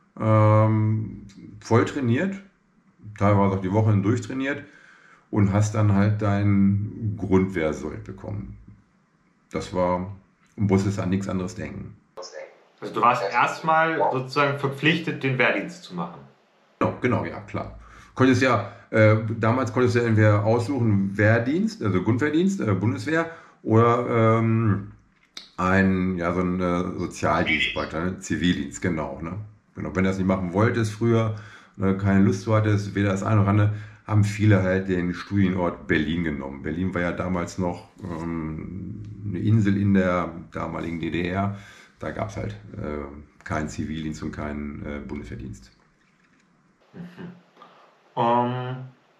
ähm, voll trainiert, teilweise auch die Woche durchtrainiert und hast dann halt dein Grundwehrsold bekommen. Das war, und musstest an nichts anderes denken. Also du warst erstmal sozusagen verpflichtet, den Wehrdienst zu machen. Genau, genau, ja, klar. Konntest ja, äh, damals konntest du entweder aussuchen Wehrdienst, also Grundwehrdienst, äh, Bundeswehr, oder ähm, ein, ja, so ein äh, Sozialdienst, ne? Zivildienst, genau, ne? Genau. Wenn du das nicht machen wolltest früher, ne, keine Lust zu hattest, weder das eine noch andere, haben viele halt den Studienort Berlin genommen. Berlin war ja damals noch ähm, eine Insel in der damaligen D D R. Da gab es halt äh, keinen Zivildienst und keinen äh, Bundeswehrdienst. Um,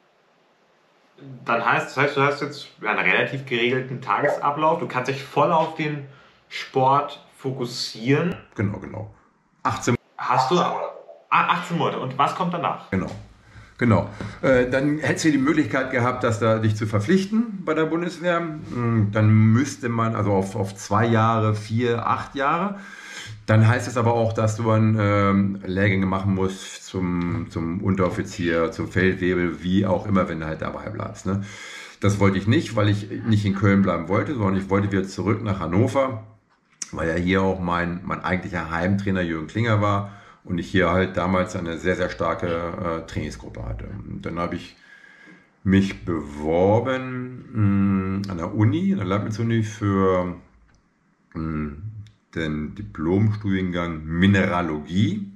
dann heißt, das heißt, du hast jetzt einen relativ geregelten Tagesablauf. Du kannst dich voll auf den Sport fokussieren. Genau, genau. achtzehn Hast du ah, achtzehn Monate. Und was kommt danach? Genau. Genau. Äh, dann hättest du die Möglichkeit gehabt, dass da dich zu verpflichten bei der Bundeswehr. Mm, Dann müsste man, also auf, auf zwei Jahre, vier, acht Jahre. Dann heißt es aber auch, dass du dann ähm, Lehrgänge machen musst zum, zum Unteroffizier, zum Feldwebel, wie auch immer, wenn du halt dabei bleibst. Ne? Das wollte ich nicht, weil ich nicht in Köln bleiben wollte, sondern ich wollte wieder zurück nach Hannover, weil ja hier auch mein, mein eigentlicher Heimtrainer Jürgen Klinger war und ich hier halt damals eine sehr, sehr starke äh, Trainingsgruppe hatte. Und dann habe ich mich beworben mh, an der Uni, an der Leibniz-Uni für mh, den Diplomstudiengang Mineralogie.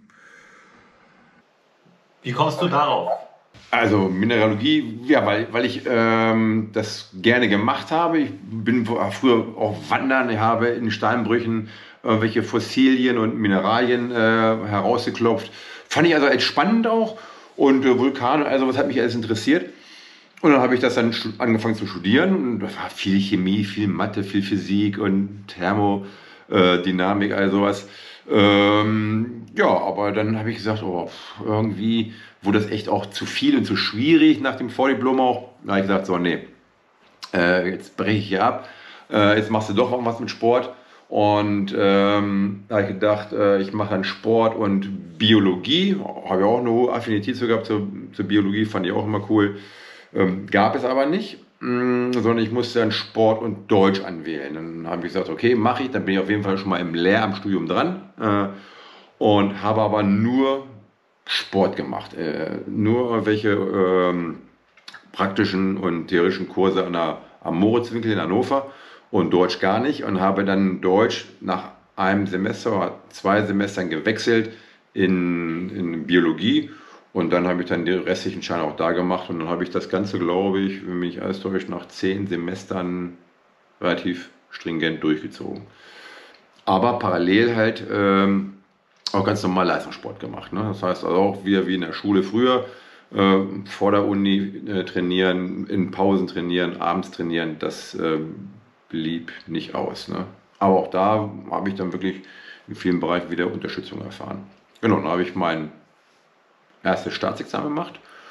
Wie kommst du darauf? Also Mineralogie, ja, weil, weil ich ähm, das gerne gemacht habe. Ich bin früher auch wandern, ich habe in Steinbrüchen irgendwelche Fossilien und Mineralien äh, herausgeklopft. Fand ich also als spannend auch. Und äh, Vulkane, also was hat mich alles interessiert. Und dann habe ich das dann angefangen zu studieren. Und das war viel Chemie, viel Mathe, viel Physik und Thermodynamik, all sowas. Ähm, ja, aber dann habe ich gesagt, oh, irgendwie wurde das echt auch zu viel und zu schwierig nach dem Vordiplom auch. Da habe ich gesagt, so, nee, äh, jetzt breche ich hier ab. Äh, jetzt machst du doch was mit Sport. Und ähm, da habe ich gedacht, äh, ich mache dann Sport und Biologie. Habe ja auch eine hohe Affinität zu gehabt zur, zur Biologie, fand ich auch immer cool. Ähm, gab es aber nicht, mh, sondern ich musste dann Sport und Deutsch anwählen. Dann habe ich gesagt, okay, mache ich, dann bin ich auf jeden Fall schon mal im Lehramtsstudium dran äh, und habe aber nur Sport gemacht. Äh, nur welche ähm, praktischen und theoretischen Kurse an der, am Moritzwinkel in Hannover und Deutsch gar nicht und habe dann Deutsch nach einem Semester oder zwei Semestern gewechselt in, in Biologie. Und dann habe ich dann die restlichen Scheine auch da gemacht und dann habe ich das Ganze, glaube ich, wenn mich alles täuscht, nach zehn Semestern relativ stringent durchgezogen. Aber parallel halt ähm, auch ganz normal Leistungssport gemacht. Ne? Das heißt also auch wieder wie in der Schule früher, äh, vor der Uni äh, trainieren, in Pausen trainieren, abends trainieren, das äh, blieb nicht aus. Ne? Aber auch da habe ich dann wirklich in vielen Bereichen wieder Unterstützung erfahren. Genau, dann habe ich mein erstes Staatsexamen gemacht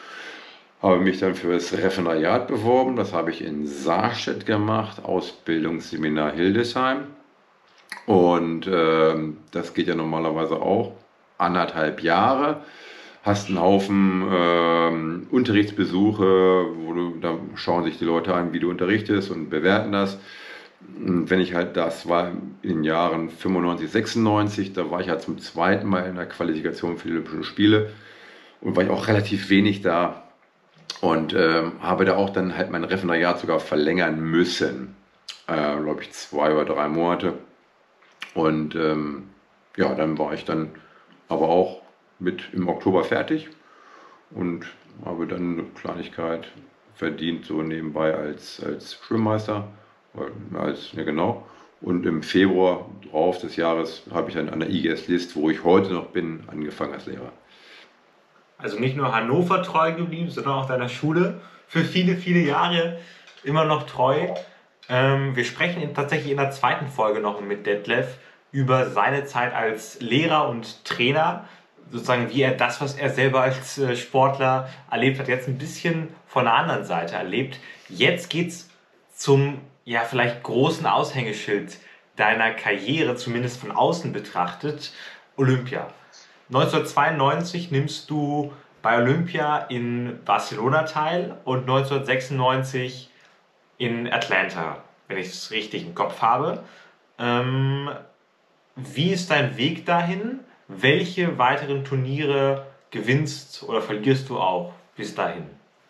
Habe mich dann für das Referendariat beworben. Das habe ich in Saarstedt gemacht, Ausbildungsseminar Hildesheim. Und ähm, das geht ja normalerweise auch anderthalb Jahre. Hast einen Haufen ähm, Unterrichtsbesuche, wo du, da schauen sich die Leute an, wie du unterrichtest und bewerten das. Und wenn ich halt, das war in den Jahren fünfundneunzig, sechsundneunzig, da war ich halt zum zweiten Mal in der Qualifikation für die Olympischen Spiele und war ich auch relativ wenig da und ähm, habe da auch dann halt mein Referendariat sogar verlängern müssen. Äh, glaube ich, zwei oder drei Monate. Und ähm, ja, dann war ich dann aber auch mit im Oktober fertig und habe dann eine Kleinigkeit verdient, so nebenbei als, als Schwimmmeister. Als, ja genau. Und im Februar drauf des Jahres habe ich dann an der I G S-List, wo ich heute noch bin, angefangen als Lehrer. Also nicht nur Hannover treu geblieben, sondern auch deiner Schule für viele, viele Jahre immer noch treu. Ähm, wir sprechen in, tatsächlich in der zweiten Folge noch mit Detlef über seine Zeit als Lehrer und Trainer, sozusagen wie er das, was er selber als äh, Sportler erlebt hat, jetzt ein bisschen von der anderen Seite erlebt. Jetzt geht's zum ja vielleicht großen Aushängeschild deiner Karriere, zumindest von außen betrachtet, Olympia. neunzehnhundertzweiundneunzig nimmst du bei Olympia in Barcelona teil und neunzehnhundertsechsundneunzig in Atlanta, wenn ich es richtig im Kopf habe. Ähm, wie ist dein Weg dahin? Welche weiteren Turniere gewinnst oder verlierst du auch bis dahin?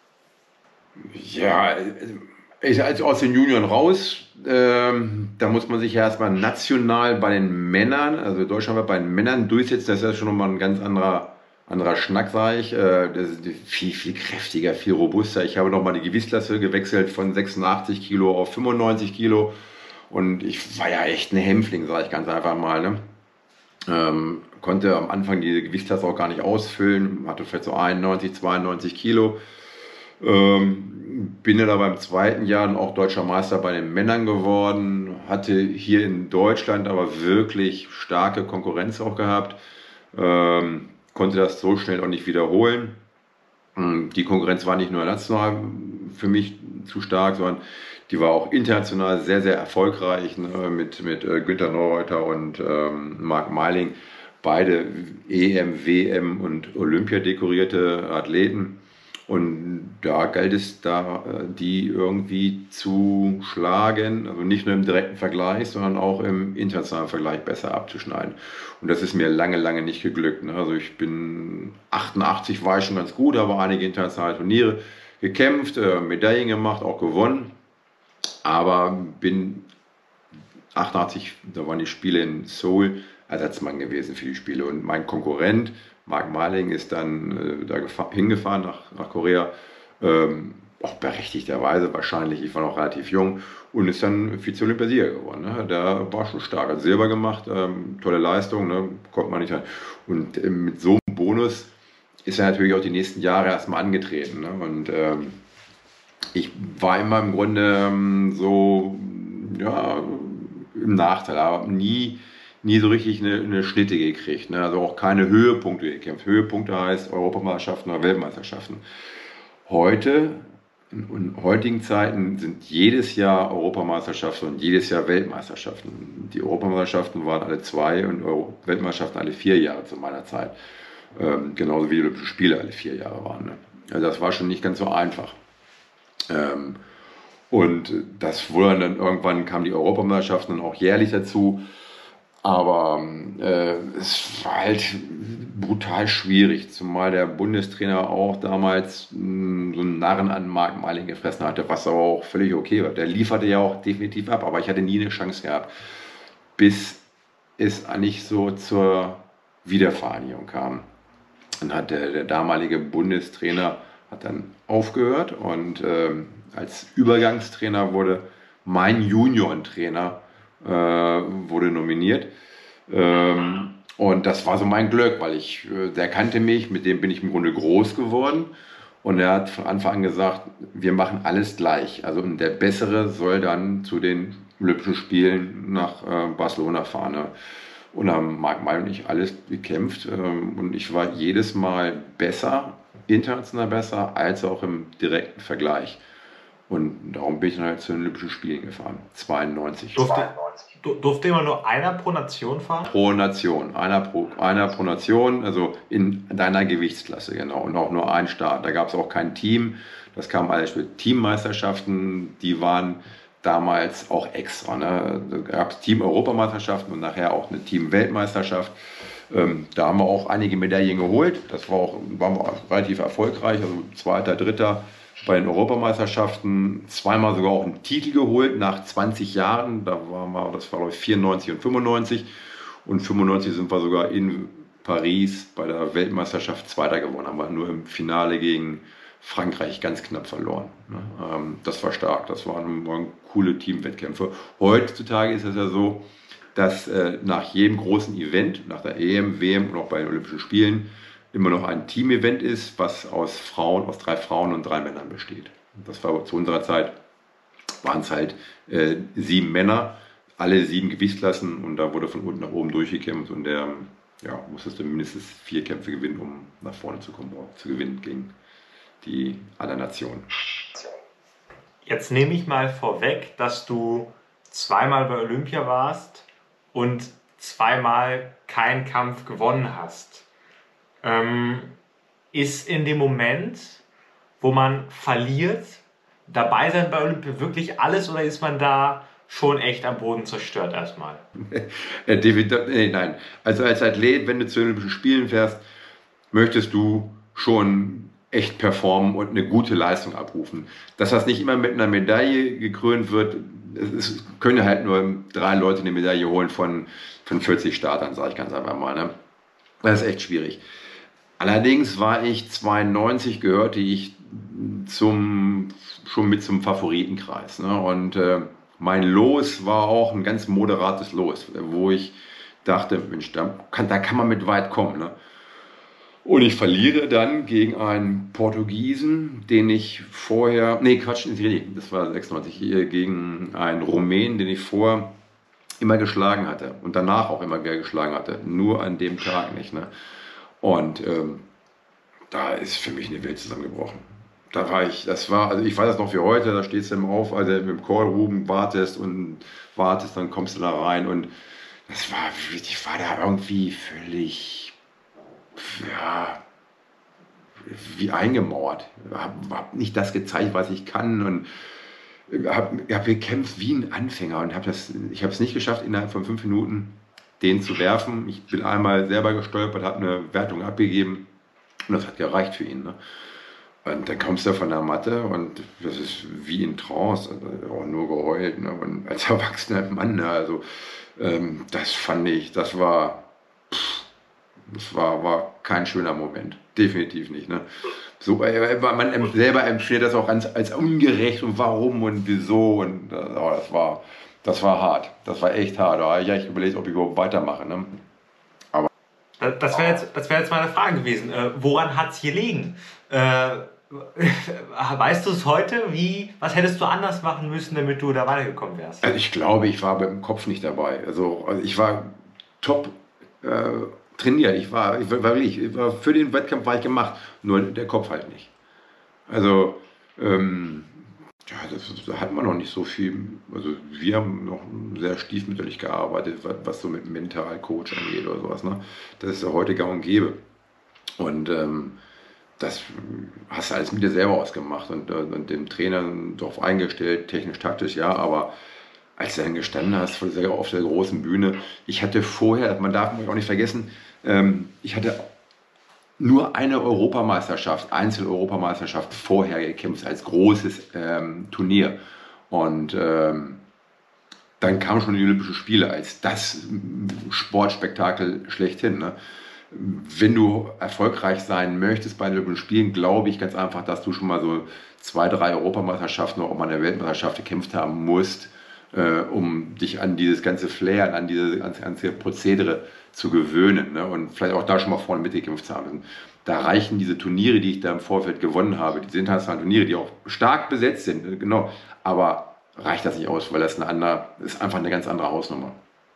Ja, ich als aus den Junioren raus, ähm, da muss man sich ja erstmal national bei den Männern, also deutschlandweit bei den Männern durchsetzen. Das ist ja schon nochmal ein ganz anderer, anderer Schnack, sage ich. Äh, das ist viel, viel kräftiger, viel robuster. Ich habe nochmal die Gewichtsklasse gewechselt von sechsundachtzig Kilo auf fünfundneunzig Kilo. Und ich war ja echt ein Hämpfling, sage ich ganz einfach mal. Ne? Ähm, konnte am Anfang diese Gewichtsklasse auch gar nicht ausfüllen, hatte vielleicht so einundneunzig, zweiundneunzig Kilo. Ähm, bin ja da beim zweiten Jahr dann auch deutscher Meister bei den Männern geworden, hatte hier in Deutschland aber wirklich starke Konkurrenz auch gehabt, ähm, konnte das so schnell auch nicht wiederholen. Die Konkurrenz war nicht nur national für mich zu stark, sondern die war auch international sehr, sehr erfolgreich, ne, mit, mit äh, Günter Neureuther und ähm, Marc Meiling, beide E M, W M und Olympia dekorierte Athleten. Und da galt es, da äh, die irgendwie zu schlagen, also nicht nur im direkten Vergleich, sondern auch im internationalen Vergleich besser abzuschneiden. Und das ist mir lange, lange nicht geglückt. Ne? Also ich bin achtundachtzig, war ich schon ganz gut, habe einige internationale Turniere gekämpft, äh, Medaillen gemacht, auch gewonnen. Aber bin achtundachtzig, da waren die Spiele in Seoul, Ersatzmann gewesen für die Spiele. Und mein Konkurrent, Marc Meiling, ist dann äh, da hingefahren nach, nach Korea, ähm, auch berechtigterweise wahrscheinlich, ich war noch relativ jung, und ist dann Vize-Olympiasieger geworden. Ne? Der war schon stark, hat Silber gemacht, ähm, tolle Leistung, ne? Konnte man nicht. Und äh, mit so einem Bonus ist er natürlich auch die nächsten Jahre erstmal angetreten. Ne? Und ähm, ich war immer im Grunde ähm, so, ja, im Nachteil, aber nie, nie so richtig eine, eine Schnitte gekriegt. Ne? Also auch keine Höhepunkte gekämpft. Höhepunkte heißt Europameisterschaften oder Weltmeisterschaften. Heute, in heutigen Zeiten, sind jedes Jahr Europameisterschaften und jedes Jahr Weltmeisterschaften. Die Europameisterschaften waren alle zwei und Euro Weltmeisterschaften alle vier Jahre zu meiner Zeit. Ähm, genauso wie die Olympischen Spiele alle vier Jahre waren. Ne? Also das war schon nicht ganz so einfach. Ähm, und das wurde dann irgendwann, kamen die Europameisterschaften dann auch jährlich dazu. Aber äh, es war halt brutal schwierig, zumal der Bundestrainer auch damals mh, so einen Narren an Marc Meiling gefressen hatte, was aber auch völlig okay war. Der lieferte ja auch definitiv ab, aber ich hatte nie eine Chance gehabt, bis es eigentlich so zur Wiedervereinigung kam. Dann hat der, der damalige Bundestrainer hat dann aufgehört und ähm, als Übergangstrainer wurde mein Juniorentrainer äh, wurde nominiert. Ähm, und das war so mein Glück, weil ich, äh, der kannte mich, mit dem bin ich im Grunde groß geworden. Und er hat von Anfang an gesagt, wir machen alles gleich. Also der Bessere soll dann zu den Olympischen Spielen nach äh, Barcelona fahren. Ne? Und haben Marc Meiling und ich alles gekämpft. Ähm, und ich war jedes Mal besser international besser als auch im direkten Vergleich. Und darum bin ich dann halt zu den Olympischen Spielen gefahren, zweiundneunzig. Durfte, du- durfte immer nur einer pro Nation fahren? Pro Nation, einer pro, einer pro Nation, also in deiner Gewichtsklasse, genau. Und auch nur ein Start. Da gab es auch kein Team. Das kam alles mit Teammeisterschaften, die waren damals auch extra. Ne? Da gab es Team-Europameisterschaften und nachher auch eine Team-Weltmeisterschaft. Ähm, da haben wir auch einige Medaillen geholt. Das war auch, waren wir auch relativ erfolgreich, also Zweiter, Dritter bei den Europameisterschaften. Zweimal sogar auch einen Titel geholt nach zwanzig Jahren. Da waren wir, das war glaube ich vierundneunzig und fünfundneunzig. Und fünfundneunzig sind wir sogar in Paris bei der Weltmeisterschaft Zweiter geworden. Haben wir nur im Finale gegen Frankreich ganz knapp verloren. Ne? Ähm, das war stark. Das waren, waren coole Teamwettkämpfe. Heutzutage ist es ja so, dass äh, nach jedem großen Event, nach der E M, W M und auch bei den Olympischen Spielen, immer noch ein Team-Event ist, was aus Frauen, aus drei Frauen und drei Männern besteht. Das war zu unserer Zeit, waren es halt äh, sieben Männer, alle sieben Gewichtsklassen und da wurde von unten nach oben durchgekämpft und der ja, musstest du mindestens vier Kämpfe gewinnen, um nach vorne zu kommen, zu gewinnen gegen die anderen Nationen. Jetzt nehme ich mal vorweg, dass du zweimal bei Olympia warst und zweimal keinen Kampf gewonnen hast. Ähm, ist in dem Moment, wo man verliert, dabei sein bei Olympia wirklich alles oder ist man da schon echt am Boden zerstört erstmal? Äh, David, nee, nein. Also als Athlet, wenn du zu den Olympischen Spielen fährst, möchtest du schon echt performen und eine gute Leistung abrufen. Dass das nicht immer mit einer Medaille gekrönt wird, es ist, können halt nur drei Leute eine Medaille holen von, von vierzig Startern, sage ich ganz einfach mal. Ne? Das ist echt schwierig. Allerdings war ich zweiundneunzig, gehörte ich zum, schon mit zum Favoritenkreis. Ne? Und äh, mein Los war auch ein ganz moderates Los, wo ich dachte, Mensch, da kann, da kann man mit weit kommen. Ne? Und ich verliere dann gegen einen Portugiesen, den ich vorher, nee, Quatsch, das war sechsundneunzig, gegen einen Rumänen, den ich vorher immer geschlagen hatte und danach auch immer wieder geschlagen hatte, nur an dem Tag nicht. Ne? Und ähm, da ist für mich eine Welt zusammengebrochen. Da war ich, das war, also ich weiß das noch wie heute, da stehst du im Auf, also im Callroom, wartest und wartest, dann kommst du da rein und das war, ich war da irgendwie völlig, ja, wie eingemauert. Habe hab nicht das gezeigt, was ich kann und habe hab gekämpft wie ein Anfänger und habe das, ich habe es nicht geschafft, innerhalb von fünf Minuten den zu werfen. Ich bin einmal selber gestolpert, habe eine Wertung abgegeben und das hat gereicht für ihn. Ne? Und dann kommst du von der Matte und das ist wie in Trance, also auch nur geheult. Ne? Und als erwachsener Mann, ne? Also ähm, das fand ich, das war, pff, das war, war kein schöner Moment. Definitiv nicht. Ne? So, äh, man selber empfindet das auch als, als ungerecht und warum und wieso. Und äh, oh, das war, das war hart. Das war echt hart. Da habe ich echt überlegt, ob ich überhaupt weitermache. Ne? Aber Das wäre jetzt, das wär jetzt meine Frage gewesen. Äh, woran hat es gelegen? Äh, weißt du es heute? Wie, was hättest du anders machen müssen, damit du da weitergekommen wärst? also ich glaube, ich war mit dem Kopf nicht dabei. Also, also ich war top äh, trainiert. Ich war, ich war, wirklich, ich war, für den Wettkampf war ich gemacht, nur der Kopf halt nicht. Also, ähm, ja, das, da hat man noch nicht so viel. Also, wir haben noch sehr stiefmütterlich gearbeitet, was, was so mit Mentalcoach angeht oder sowas. Ne? Das ist ja heute gang und gäbe. Und ähm, das hast du alles mit dir selber ausgemacht und, und dem Trainer darauf eingestellt, technisch, taktisch, ja, aber als du dann gestanden hast vor dieser, auf der großen Bühne, ich hatte vorher, man darf mich auch nicht vergessen, ähm, ich hatte nur eine Europameisterschaft, Einzel-Europameisterschaft vorher gekämpft als großes ähm, Turnier. Und ähm, dann kamen schon die Olympischen Spiele als das Sportspektakel schlechthin. Ne? Wenn du erfolgreich sein möchtest bei den Olympischen Spielen, glaube ich ganz einfach, dass du schon mal so zwei, drei Europameisterschaften oder auch mal eine Weltmeisterschaft gekämpft haben musst, äh, um dich an dieses ganze Flair, an diese ganze Prozedere zu gewöhnen, ne? Und vielleicht auch da schon mal vorne mitgekämpft zu haben. Da reichen diese Turniere, die ich da im Vorfeld gewonnen habe, diese internationalen Turniere, die auch stark besetzt sind, genau, aber reicht das nicht aus, weil das eine andere, ist einfach eine ganz andere Hausnummer.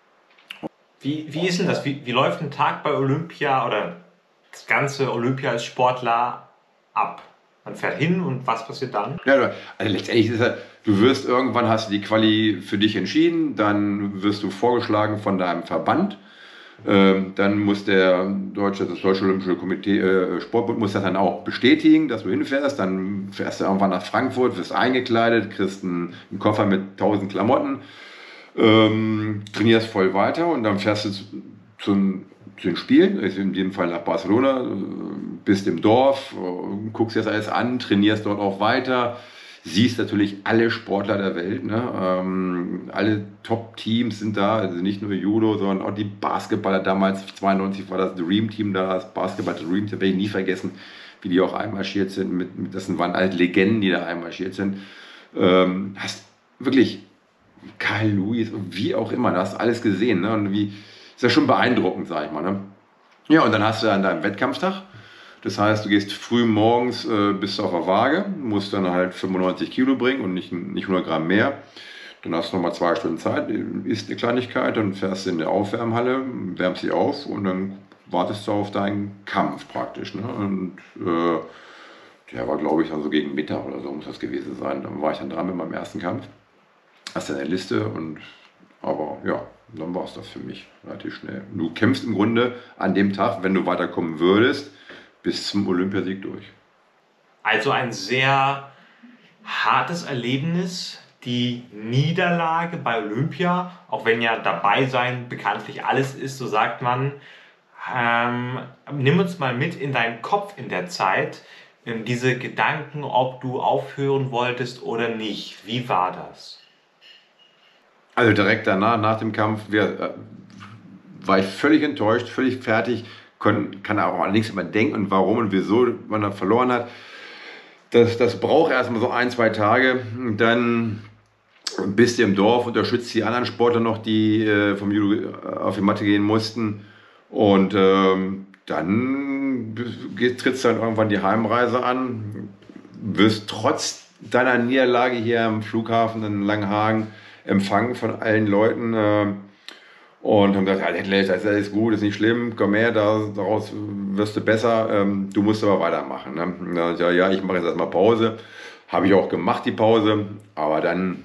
Wie, wie ist denn das? Wie, wie läuft ein Tag bei Olympia oder das ganze Olympia als Sportler ab? Man fährt hin und was passiert dann? Ja, also letztendlich ist es, du wirst irgendwann, hast du die Quali für dich entschieden, dann wirst du vorgeschlagen von deinem Verband. Ähm, dann muss der Deutsche, das Deutsche Olympische Komitee, äh, Sportbund muss das dann auch bestätigen, dass du hinfährst. Dann fährst du irgendwann nach Frankfurt, wirst eingekleidet, kriegst einen, einen Koffer mit tausend Klamotten, ähm, trainierst voll weiter und dann fährst du zu, zum, zu den Spielen, also in dem Fall nach Barcelona, äh, bist im Dorf, äh, guckst dir das alles an, trainierst dort auch weiter. Siehst natürlich alle Sportler der Welt, ne? Ähm, alle Top-Teams sind da, also nicht nur Judo, sondern auch die Basketballer. Damals, zweiundneunzig war das Dream Team da, das Basketball Dream Team, werde ich nie vergessen, wie die auch einmarschiert sind. Mit, mit, das waren halt Legenden, die da einmarschiert sind. Ähm, hast wirklich Carl Lewis und wie auch immer, da hast du alles gesehen. Ne? Und wie, ist ja schon beeindruckend, sag ich mal. Ne? Ja, und dann hast du an deinem Wettkampftag. Das heißt, du gehst früh morgens, äh, bist auf der Waage, musst dann halt fünfundneunzig Kilo bringen und nicht, nicht hundert Gramm mehr. Dann hast du nochmal zwei Stunden Zeit, isst eine Kleinigkeit, dann fährst du in der Aufwärmhalle, wärmst dich auf und dann wartest du auf deinen Kampf praktisch. Ne? Und äh, der war, glaube ich, dann so gegen Mittag oder so muss das gewesen sein. Dann war ich dann dran mit meinem ersten Kampf. Hast dann eine Liste und aber ja, dann war es das für mich relativ schnell. Du kämpfst im Grunde an dem Tag, wenn du weiterkommen würdest, bis zum Olympiasieg durch. Also ein sehr hartes Erlebnis, die Niederlage bei Olympia, auch wenn ja dabei sein bekanntlich alles ist, so sagt man. Ähm, nimm uns mal mit in deinen Kopf in der Zeit, in diese Gedanken, ob du aufhören wolltest oder nicht. Wie war das? Also direkt danach, nach dem Kampf, wir, äh, war ich völlig enttäuscht, völlig fertig. Kann, kann auch an nichts mehr denken und warum und wieso man da verloren hat. Das, das braucht erstmal so ein, zwei Tage. Dann bist du im Dorf, unterstützt die anderen Sportler noch, die äh, vom Judo auf die Matte gehen mussten. Und ähm, dann trittst du dann irgendwann die Heimreise an, wirst trotz deiner Niederlage hier am Flughafen in Langenhagen empfangen von allen Leuten. Äh, Und haben gesagt, ja, das ist alles gut, das ist nicht schlimm, komm her, daraus wirst du besser, ähm, du musst aber weitermachen. Ne? Ja, ja, ja, ich mache jetzt erstmal Pause. Habe ich auch gemacht, die Pause. Aber dann,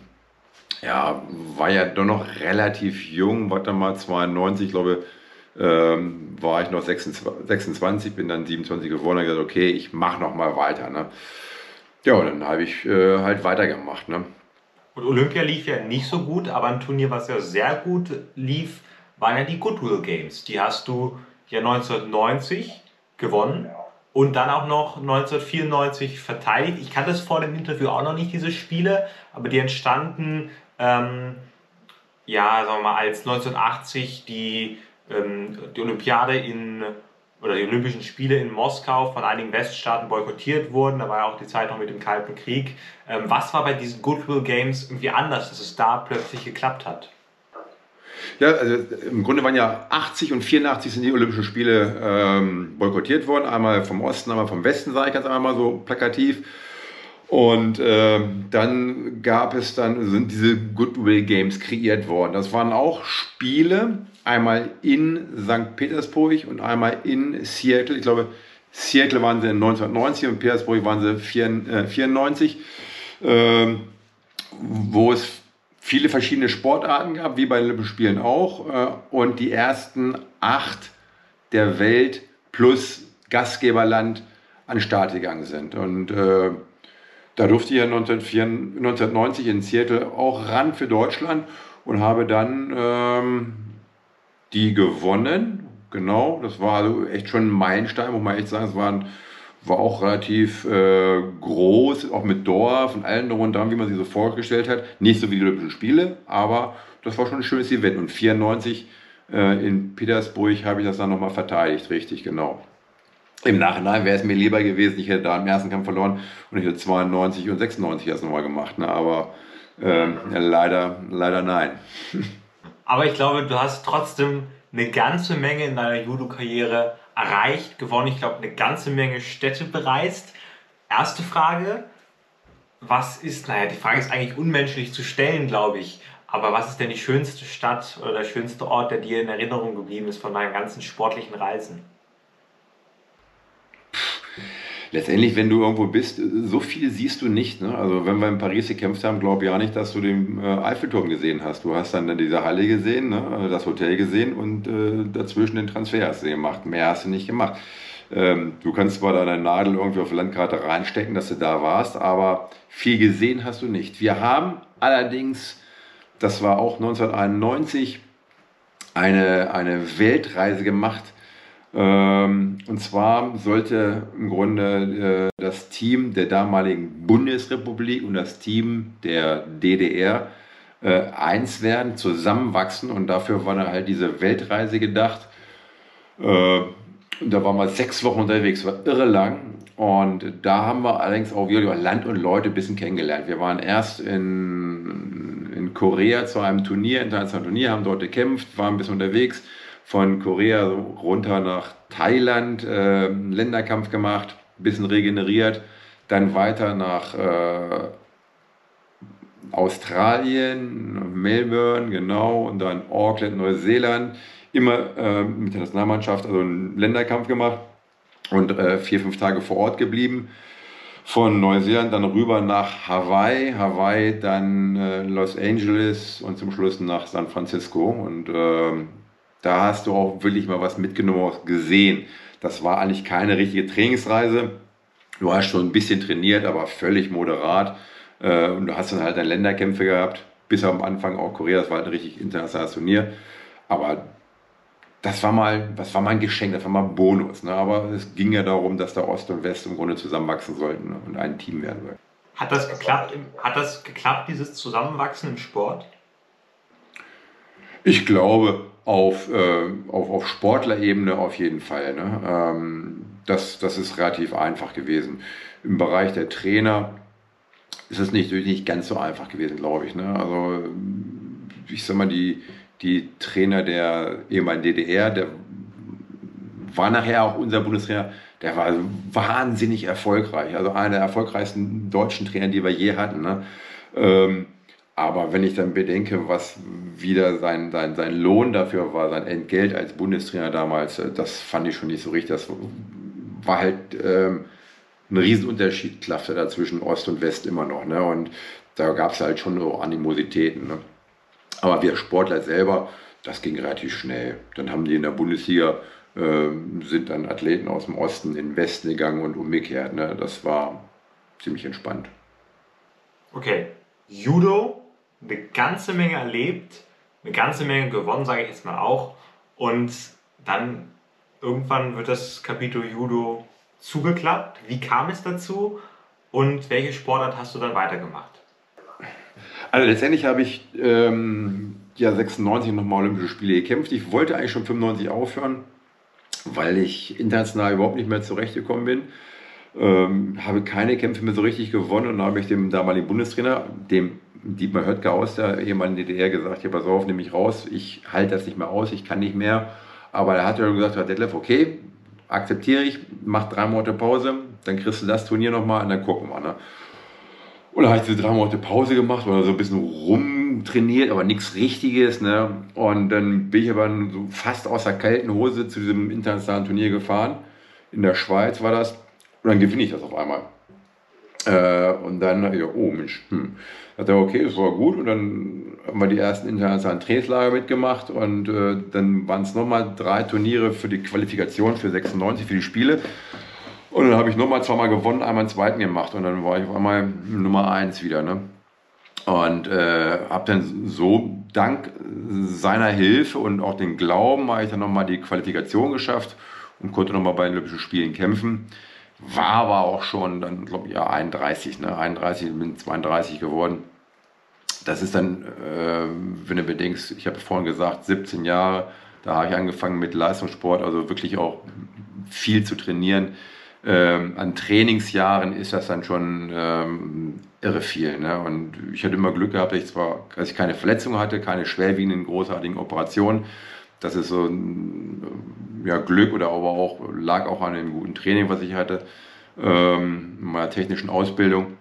ja, war ja doch noch relativ jung, warte mal, zweiundneunzig, glaube ähm, war ich noch sechsundzwanzig, bin dann siebenundzwanzig geworden und gesagt, okay, ich mache noch mal weiter. Ne? Ja, und dann habe ich äh, halt weitergemacht. Ne? Und Olympia lief ja nicht so gut, aber ein Turnier, was ja sehr gut lief, waren ja die Goodwill Games. Die hast du ja neunzehnhundertneunzig gewonnen und dann auch noch neunzehnhundertvierundneunzig verteidigt. Ich kannte das vor dem Interview auch noch nicht, diese Spiele, aber die entstanden, ähm, ja, sagen wir mal, als neunzehnhundertachtzig die, ähm, die Olympiade in oder die Olympischen Spiele in Moskau von einigen Weststaaten boykottiert wurden. Da war ja auch die Zeit noch mit dem Kalten Krieg. Ähm, was war bei diesen Goodwill Games irgendwie anders, dass es da plötzlich geklappt hat? Ja, also im Grunde waren ja achtzig und vierundachtzig sind die Olympischen Spiele ähm, boykottiert worden. Einmal vom Osten, einmal vom Westen, sage ich jetzt einmal so plakativ. Und äh, dann gab es dann, sind diese Goodwill Games kreiert worden. Das waren auch Spiele, einmal in Sankt Petersburg und einmal in Seattle. Ich glaube, Seattle waren sie neunzehnhundertneunzig und Petersburg waren sie vierundneunzig, äh, wo es viele verschiedene Sportarten gab, wie bei den Olympischen Spielen auch. Äh, und die ersten acht der Welt plus Gastgeberland an den Start gegangen sind. Und äh, da durfte ich ja neunzehnhundertneunzig in Seattle auch ran für Deutschland und habe dann ähm, die gewonnen. Genau, das war also echt schon ein Meilenstein, muss man echt sagen. Es war, ein, war auch relativ äh, groß, auch mit Dorf und allen drum und dran, wie man sich so vorgestellt hat. Nicht so wie die Olympischen Spiele, aber das war schon ein schönes Event. Und vierundneunzig äh, in Petersburg habe ich das dann nochmal verteidigt, richtig, genau. Im Nachhinein wäre es mir lieber gewesen, ich hätte da im ersten Kampf verloren und ich hätte zweiundneunzig und sechsundneunzig erst nochmal gemacht. Ne? Aber ähm, ja, leider, leider nein. Aber ich glaube, du hast trotzdem eine ganze Menge in deiner Judo-Karriere erreicht, gewonnen. Ich glaube, eine ganze Menge Städte bereist. Erste Frage, was ist, naja, die Frage ist eigentlich unmenschlich zu stellen, glaube ich. Aber was ist denn die schönste Stadt oder der schönste Ort, der dir in Erinnerung geblieben ist von deinen ganzen sportlichen Reisen? Letztendlich, wenn du irgendwo bist, so viel siehst du nicht. Ne? Also wenn wir in Paris gekämpft haben, glaube ich ja nicht, dass du den äh, Eiffelturm gesehen hast. Du hast dann diese Halle gesehen, ne? Das Hotel gesehen und äh, dazwischen den Transfer hast du gemacht. Mehr hast du nicht gemacht. Ähm, du kannst zwar deine Nadel irgendwie auf die Landkarte reinstecken, dass du da warst, aber viel gesehen hast du nicht. Wir haben allerdings, das war auch neunzehnhunderteinundneunzig, eine, eine Weltreise gemacht. Ähm, und zwar sollte im Grunde äh, das Team der damaligen Bundesrepublik und das Team der D D R äh, eins werden, zusammenwachsen, und dafür war dann halt diese Weltreise gedacht. Äh, und da waren wir sechs Wochen unterwegs, war irre lang. Und da haben wir allerdings auch wieder Land und Leute ein bisschen kennengelernt. Wir waren erst in, in Korea zu einem Turnier, internationalen Turnier, haben dort gekämpft, waren ein bisschen unterwegs. Von Korea runter nach Thailand, äh, Länderkampf gemacht, ein bisschen regeneriert. Dann weiter nach äh, Australien, Melbourne, genau, und dann Auckland, Neuseeland. Immer äh, mit der Nationalmannschaft, also einen Länderkampf gemacht und äh, vier, fünf Tage vor Ort geblieben. Von Neuseeland dann rüber nach Hawaii, Hawaii dann äh, Los Angeles und zum Schluss nach San Francisco. Und äh, da hast du auch wirklich mal was mitgenommen, auch gesehen. Das war eigentlich keine richtige Trainingsreise. Du hast schon ein bisschen trainiert, aber völlig moderat. Äh, und du hast dann halt deine Länderkämpfe gehabt, bis am Anfang auch Korea, das war halt ein richtig internationales Turnier. Aber das war mal, das war mal ein Geschenk, das war mal ein Bonus. Ne? Aber es ging ja darum, dass der Ost und West im Grunde zusammenwachsen sollten, ne? Und ein Team werden sollten. Hat das geklappt, hat das geklappt, dieses Zusammenwachsen im Sport? Ich glaube, auf, äh, auf, auf Sportlerebene auf jeden Fall. Ne? Ähm, das, das ist relativ einfach gewesen. Im Bereich der Trainer ist es nicht, nicht ganz so einfach gewesen, glaube ich. Ne? Also ich sag mal, die, die Trainer der ehemaligen D D R, der war nachher auch unser Bundestrainer, der war wahnsinnig erfolgreich. Also einer der erfolgreichsten deutschen Trainer, die wir je hatten. Ne? Ähm, Aber wenn ich dann bedenke, was wieder sein, sein, sein Lohn dafür war, sein Entgelt als Bundestrainer damals, das fand ich schon nicht so richtig. Das war halt ähm, ein Riesenunterschied, klaffte da zwischen Ost und West immer noch. Ne? Und da gab es halt schon so Animositäten. Ne? Aber wir Sportler selber, das ging relativ schnell. Dann haben die in der Bundesliga, äh, sind dann Athleten aus dem Osten in den Westen gegangen und umgekehrt. Ne? Das war ziemlich entspannt. Okay, Judo, eine ganze Menge erlebt, eine ganze Menge gewonnen, sage ich jetzt mal auch. Und dann irgendwann wird das Kapitel Judo zugeklappt. Wie kam es dazu und welche Sportart hast du dann weitergemacht? Also letztendlich habe ich ähm, ja sechsundneunzig nochmal Olympische Spiele gekämpft. Ich wollte eigentlich schon fünfundneunzig aufhören, weil ich international überhaupt nicht mehr zurechtgekommen bin. Ähm, habe keine Kämpfe mehr so richtig gewonnen, und dann habe ich dem damaligen Bundestrainer, dem Dietmar Höttger aus der ehemaligen D D R, gesagt, ja pass auf, nehme mich raus, ich halte das nicht mehr aus, ich kann nicht mehr. Aber er hat ja gesagt, Herr Detlef, okay, akzeptiere ich, mach drei Monate Pause, dann kriegst du das Turnier nochmal und dann gucken wir. Ne? Und dann habe ich diese drei Monate Pause gemacht oder so ein bisschen rumtrainiert, aber nichts Richtiges. Ne? Und dann bin ich aber so fast aus der kalten Hose zu diesem internationalen Turnier gefahren. In der Schweiz war das. Und dann gewinne ich das auf einmal. Äh, und dann, ja, oh Mensch, hm. Da dachte ich, okay, das war gut. Und dann haben wir die ersten internationalen Trainingslager mitgemacht. Und äh, dann waren es nochmal drei Turniere für die Qualifikation für sechsundneunzig, für die Spiele. Und dann habe ich nochmal zweimal gewonnen, einmal einen zweiten gemacht. Und dann war ich auf einmal Nummer eins wieder. Ne? Und äh, habe dann so dank seiner Hilfe und auch dem Glauben, habe ich dann nochmal die Qualifikation geschafft und konnte nochmal bei den Olympischen Spielen kämpfen. War aber auch schon, dann glaube ich, ja, einunddreißig, ne? einunddreißig, bin zweiunddreißig geworden. Das ist dann, äh, wenn du bedenkst, ich habe vorhin gesagt, siebzehn Jahre, da habe ich angefangen mit Leistungssport, also wirklich auch viel zu trainieren. Ähm, an Trainingsjahren ist das dann schon ähm, irre viel. Ne? Und ich hatte immer Glück gehabt, dass ich zwar, dass ich keine Verletzungen hatte, keine schwerwiegenden, großartigen Operationen. Das ist so ein ja, Glück, oder aber auch lag auch an dem guten Training, was ich hatte, ähm, meiner technischen Ausbildung.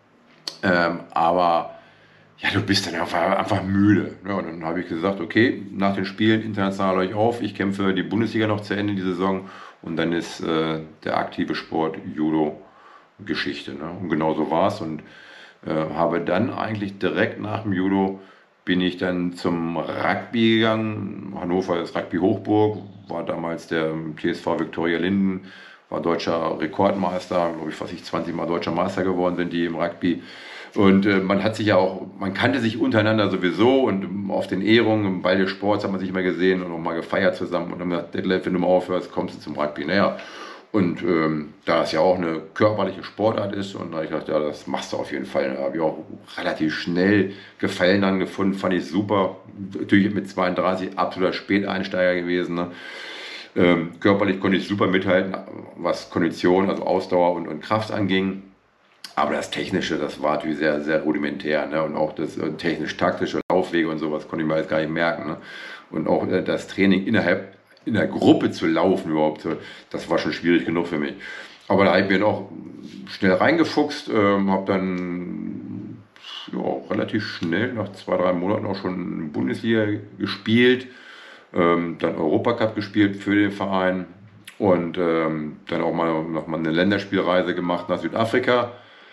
Ähm, aber ja, du bist dann einfach, einfach müde. Ja, und dann habe ich gesagt, okay, nach den Spielen international euch auf, ich kämpfe die Bundesliga noch zu Ende die Saison und dann ist äh, der aktive Sport Judo Geschichte. Ne? Und genau so war es und äh, habe dann eigentlich direkt nach dem Judo bin ich dann zum Rugby gegangen. Hannover ist Rugby-Hochburg, war damals der T S V Viktoria Linden, war deutscher Rekordmeister, glaube ich, was ich zwanzig Mal deutscher Meister geworden sind, die im Rugby. Und äh, man hat sich ja auch, man kannte sich untereinander sowieso und auf den Ehrungen, im Ball des Sports hat man sich immer gesehen und auch mal gefeiert zusammen und dann gesagt, Detlef, wenn du mal aufhörst, kommst du zum Rugby. Naja, und ähm, da es ja auch eine körperliche Sportart ist und da habe ich gedacht, ja, das machst du auf jeden Fall. Da habe ich auch relativ schnell Gefallen dann gefunden, fand ich super. Natürlich mit zweiunddreißig absoluter Späteinsteiger gewesen. Ne? Ähm, körperlich konnte ich super mithalten, was Kondition, also Ausdauer und, und Kraft anging. Aber das Technische, das war natürlich sehr, sehr rudimentär. Ne? Und auch das äh, technisch-taktische Laufwege und sowas konnte ich mir jetzt gar nicht merken. Ne? Und auch äh, das Training innerhalb in der Gruppe zu laufen überhaupt, das war schon schwierig genug für mich. Aber da habe ich mir auch schnell reingefuchst, ähm, habe dann ja, relativ schnell, nach zwei, drei Monaten auch schon Bundesliga gespielt, ähm, dann Europacup gespielt für den Verein und ähm, dann auch mal, noch mal eine Länderspielreise gemacht nach Südafrika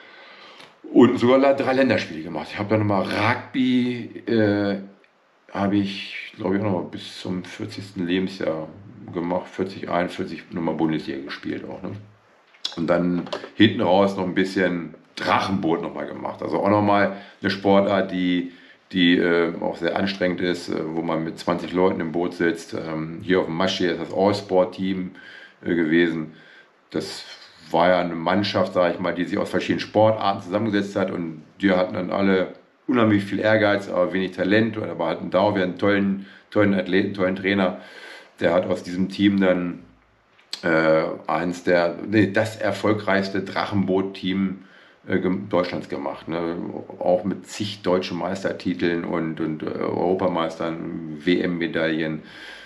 und sogar drei Länderspiele gemacht. Ich habe dann nochmal Rugby, äh, habe ich, glaube ich, auch noch bis zum vierzigsten Lebensjahr gemacht, vierzig, einundvierzig nochmal Bundesliga gespielt auch. Ne? Und dann hinten raus noch ein bisschen Drachenboot nochmal gemacht. Also auch nochmal eine Sportart, die, die äh, auch sehr anstrengend ist, äh, wo man mit zwanzig Leuten im Boot sitzt. Ähm, hier auf dem Maschsee ist das All-Sport-Team äh, gewesen. Das war ja eine Mannschaft, sage ich mal, die sich aus verschiedenen Sportarten zusammengesetzt hat und die hatten dann alle unheimlich viel Ehrgeiz, aber wenig Talent, aber hatten da auch einen tollen, tollen Athleten, tollen Trainer. Der hat aus diesem Team dann äh, eins der, nee, das erfolgreichste Drachenboot-Team äh, Deutschlands gemacht. Ne? Auch mit zig deutschen Meistertiteln und, und äh, Europameistern, W M-Medaillen.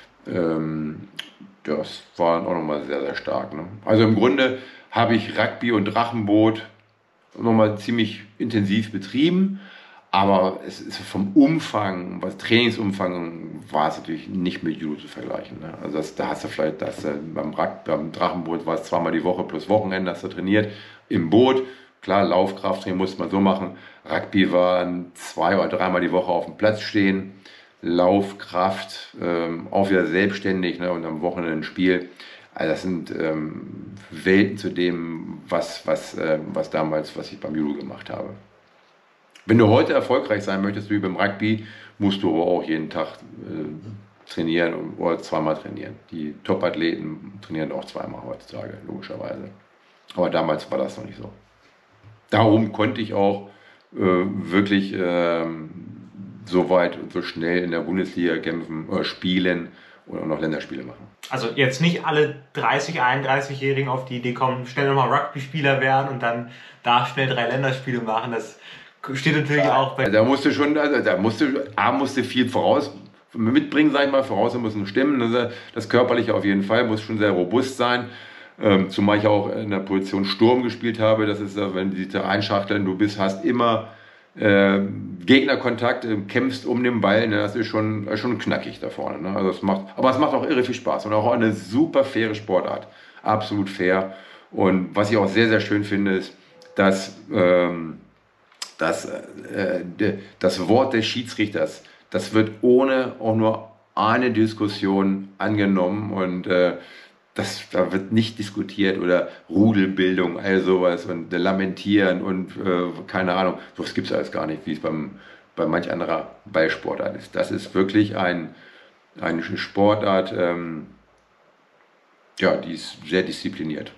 Ähm, das war auch nochmal sehr, sehr stark. Ne? Also im Grunde habe ich Rugby und Drachenboot nochmal ziemlich intensiv betrieben. Aber es ist vom Umfang, was Trainingsumfang, war es natürlich nicht mit Judo zu vergleichen. Ne? Also das, da hast du vielleicht, das, beim, beim Drachenboot war es zweimal die Woche plus Wochenende, hast du trainiert. Im Boot, klar, Laufkrafttraining musste man so machen. Rugby waren zwei oder dreimal die Woche auf dem Platz stehen. Laufkraft, ähm, auch wieder selbstständig, ne? Und am Wochenende ein Spiel. Also das sind ähm, Welten zu dem, was, was, äh, was damals, was ich beim Judo gemacht habe. Wenn du heute erfolgreich sein möchtest, wie beim Rugby, musst du aber auch jeden Tag äh, trainieren oder zweimal trainieren. Die Top-Athleten trainieren auch zweimal heutzutage, logischerweise. Aber damals war das noch nicht so. Darum konnte ich auch äh, wirklich äh, so weit und so schnell in der Bundesliga kämpfen, äh, spielen und auch noch Länderspiele machen. Also jetzt nicht alle dreißig, einunddreißigjährigen auf die Idee kommen, schnell nochmal Rugby-Spieler werden und dann da schnell drei Länderspiele machen. Das steht natürlich ja auch bei... Da musst du schon, also da musst du, A, musst du viel voraus mitbringen, sag ich mal, voraus müssen stimmen. Das, das Körperliche auf jeden Fall muss schon sehr robust sein. Ähm, zumal ich auch in der Position Sturm gespielt habe. Das ist, wenn die da einschachteln, du bist, hast immer äh, Gegnerkontakt, äh, kämpfst um den Ball. Ne? Das ist schon, äh, schon knackig da vorne. Ne? Also es macht, aber es macht auch irre viel Spaß und auch eine super faire Sportart. Absolut fair. Und was ich auch sehr, sehr schön finde, ist, dass ähm, das, äh, de, das Wort des Schiedsrichters, das wird ohne auch nur eine Diskussion angenommen und äh, das, da wird nicht diskutiert oder Rudelbildung, all sowas und Lamentieren und äh, keine Ahnung, das gibt es alles gar nicht, wie es beim, bei manch anderer Ballsportart ist. Das ist wirklich ein, eine Sportart, ähm, ja, die ist sehr diszipliniert.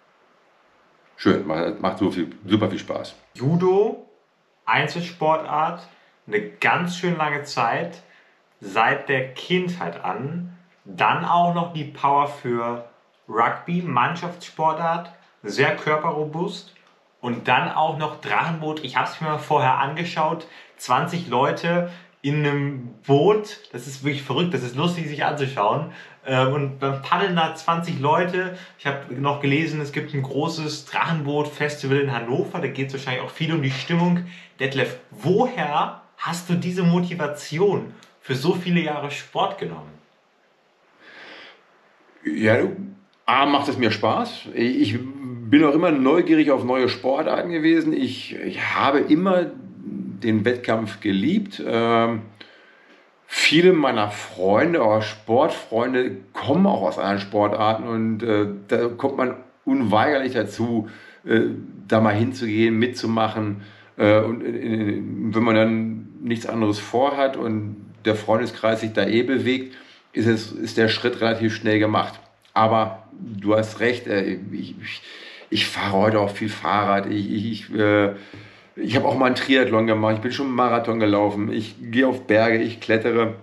Schön, macht, macht so viel, super viel Spaß. Judo, Einzelsportart, eine ganz schön lange Zeit, seit der Kindheit an. Dann auch noch die Power für Rugby, Mannschaftssportart, sehr körperrobust. Und dann auch noch Drachenboot. Ich habe es mir mal vorher angeschaut. zwanzig Leute in einem Boot. Das ist wirklich verrückt. Das ist lustig, sich anzuschauen. Und beim Paddeln da zwanzig Leute. Ich habe noch gelesen, es gibt ein großes Drachenboot-Festival in Hannover. Da geht es wahrscheinlich auch viel um die Stimmung. Detlef, woher hast du diese Motivation für so viele Jahre Sport genommen? Ja, A, macht es mir Spaß. Ich bin auch immer neugierig auf neue Sportarten gewesen. Ich, ich habe immer den Wettkampf geliebt. Ähm, viele meiner Freunde, auch Sportfreunde, kommen auch aus anderen Sportarten und äh, da kommt man unweigerlich dazu, äh, da mal hinzugehen, mitzumachen. Äh, und äh, wenn man dann nichts anderes vorhat und der Freundeskreis sich da eh bewegt, ist, es, ist der Schritt relativ schnell gemacht. Aber du hast recht, äh, ich, ich, ich fahre heute auch viel Fahrrad. Ich, ich, ich, äh, ich habe auch mal einen Triathlon gemacht. Ich bin schon einen Marathon gelaufen. Ich gehe auf Berge, ich klettere,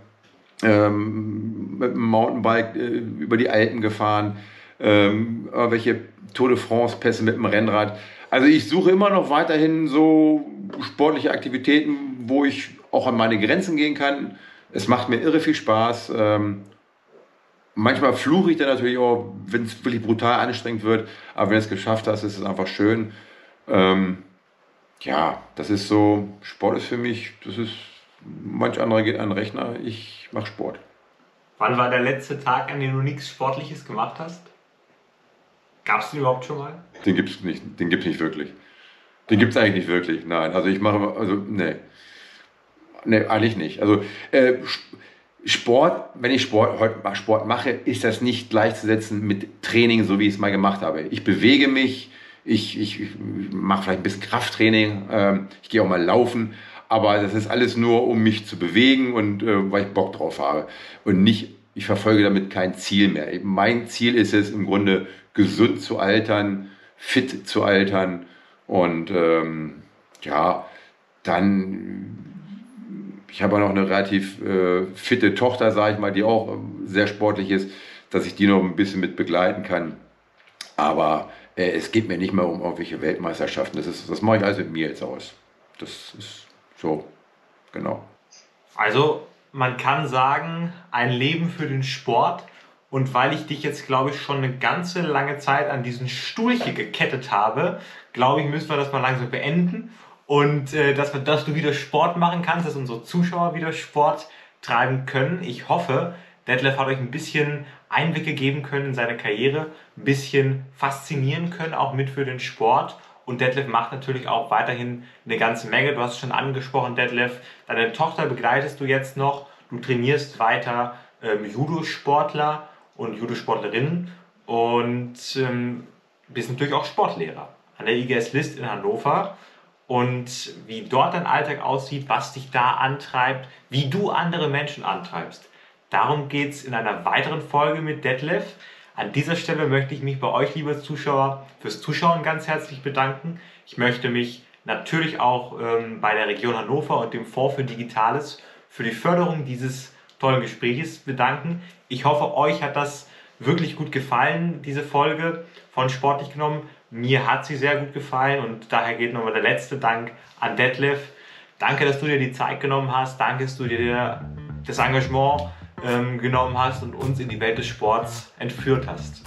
ähm, mit dem Mountainbike äh, über die Alpen gefahren, ähm, irgendwelche Tour de France-Pässe mit dem Rennrad. Also ich suche immer noch weiterhin so sportliche Aktivitäten, wo ich auch an meine Grenzen gehen kann. Es macht mir irre viel Spaß. Ähm, manchmal fluche ich dann natürlich auch, wenn es wirklich brutal anstrengend wird. Aber wenn du es geschafft hast, ist es einfach schön. Ähm, ja, das ist so, Sport ist für mich, das ist, manch anderer geht an den Rechner, ich mache Sport. Wann war der letzte Tag, an dem du nichts Sportliches gemacht hast? Gab es den überhaupt schon mal? Den gibt es nicht, den gibt's nicht wirklich. Den gibt es eigentlich nicht wirklich, nein. Also ich mache, also, nee. Nee, eigentlich nicht. Also, äh, Sport, wenn ich Sport, heute Sport mache, ist das nicht gleichzusetzen mit Training, so wie ich es mal gemacht habe. Ich bewege mich, ich, ich, ich mache vielleicht ein bisschen Krafttraining, ähm, ich gehe auch mal laufen, aber das ist alles nur, um mich zu bewegen und äh, weil ich Bock drauf habe. Und nicht, ich verfolge damit kein Ziel mehr. Mein Ziel ist es im Grunde, gesund zu altern, fit zu altern und ähm, ja, dann, ich habe auch noch eine relativ äh, fitte Tochter, sage ich mal, die auch sehr sportlich ist, dass ich die noch ein bisschen mit begleiten kann. Aber äh, es geht mir nicht mehr um irgendwelche Weltmeisterschaften. Das ist, das mache ich alles mit mir jetzt aus. Das ist so, genau. Also, man kann sagen, ein Leben für den Sport. Und weil ich dich jetzt, glaube ich, schon eine ganze lange Zeit an diesen Stuhl hier gekettet habe, glaube ich, müssen wir das mal langsam beenden. Und äh, dass, wir, dass du wieder Sport machen kannst, dass unsere Zuschauer wieder Sport treiben können. Ich hoffe, Detlef hat euch ein bisschen Einblicke geben können in seine Karriere, ein bisschen faszinieren können, auch mit für den Sport. Und Detlef macht natürlich auch weiterhin eine ganze Menge. Du hast es schon angesprochen, Detlef, deine Tochter begleitest du jetzt noch. Du trainierst weiter ähm, Judosportler und Judosportlerinnen und ähm, bist natürlich auch Sportlehrer an der I G S List in Hannover. Und wie dort dein Alltag aussieht, was dich da antreibt, wie du andere Menschen antreibst. Darum geht es in einer weiteren Folge mit Detlef. An dieser Stelle möchte ich mich bei euch, liebe Zuschauer, fürs Zuschauen ganz herzlich bedanken. Ich möchte mich natürlich auch ähm, bei der Region Hannover und dem Fonds für Digitales für die Förderung dieses tollen Gesprächs bedanken. Ich hoffe, euch hat das wirklich gut gefallen, diese Folge von Sportlich genommen. Mir hat sie sehr gut gefallen und daher geht nochmal der letzte Dank an Detlef. Danke, dass du dir die Zeit genommen hast. Danke, dass du dir das Engagement ähm, genommen hast und uns in die Welt des Sports entführt hast.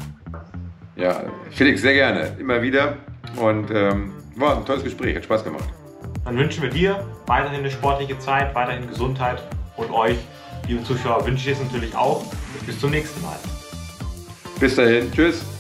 Ja, Felix, sehr gerne. Immer wieder. Und ähm, war ein tolles Gespräch. Hat Spaß gemacht. Dann wünschen wir dir weiterhin eine sportliche Zeit, weiterhin Gesundheit und euch, liebe Zuschauer, wünsche ich es natürlich auch. Bis zum nächsten Mal. Bis dahin. Tschüss.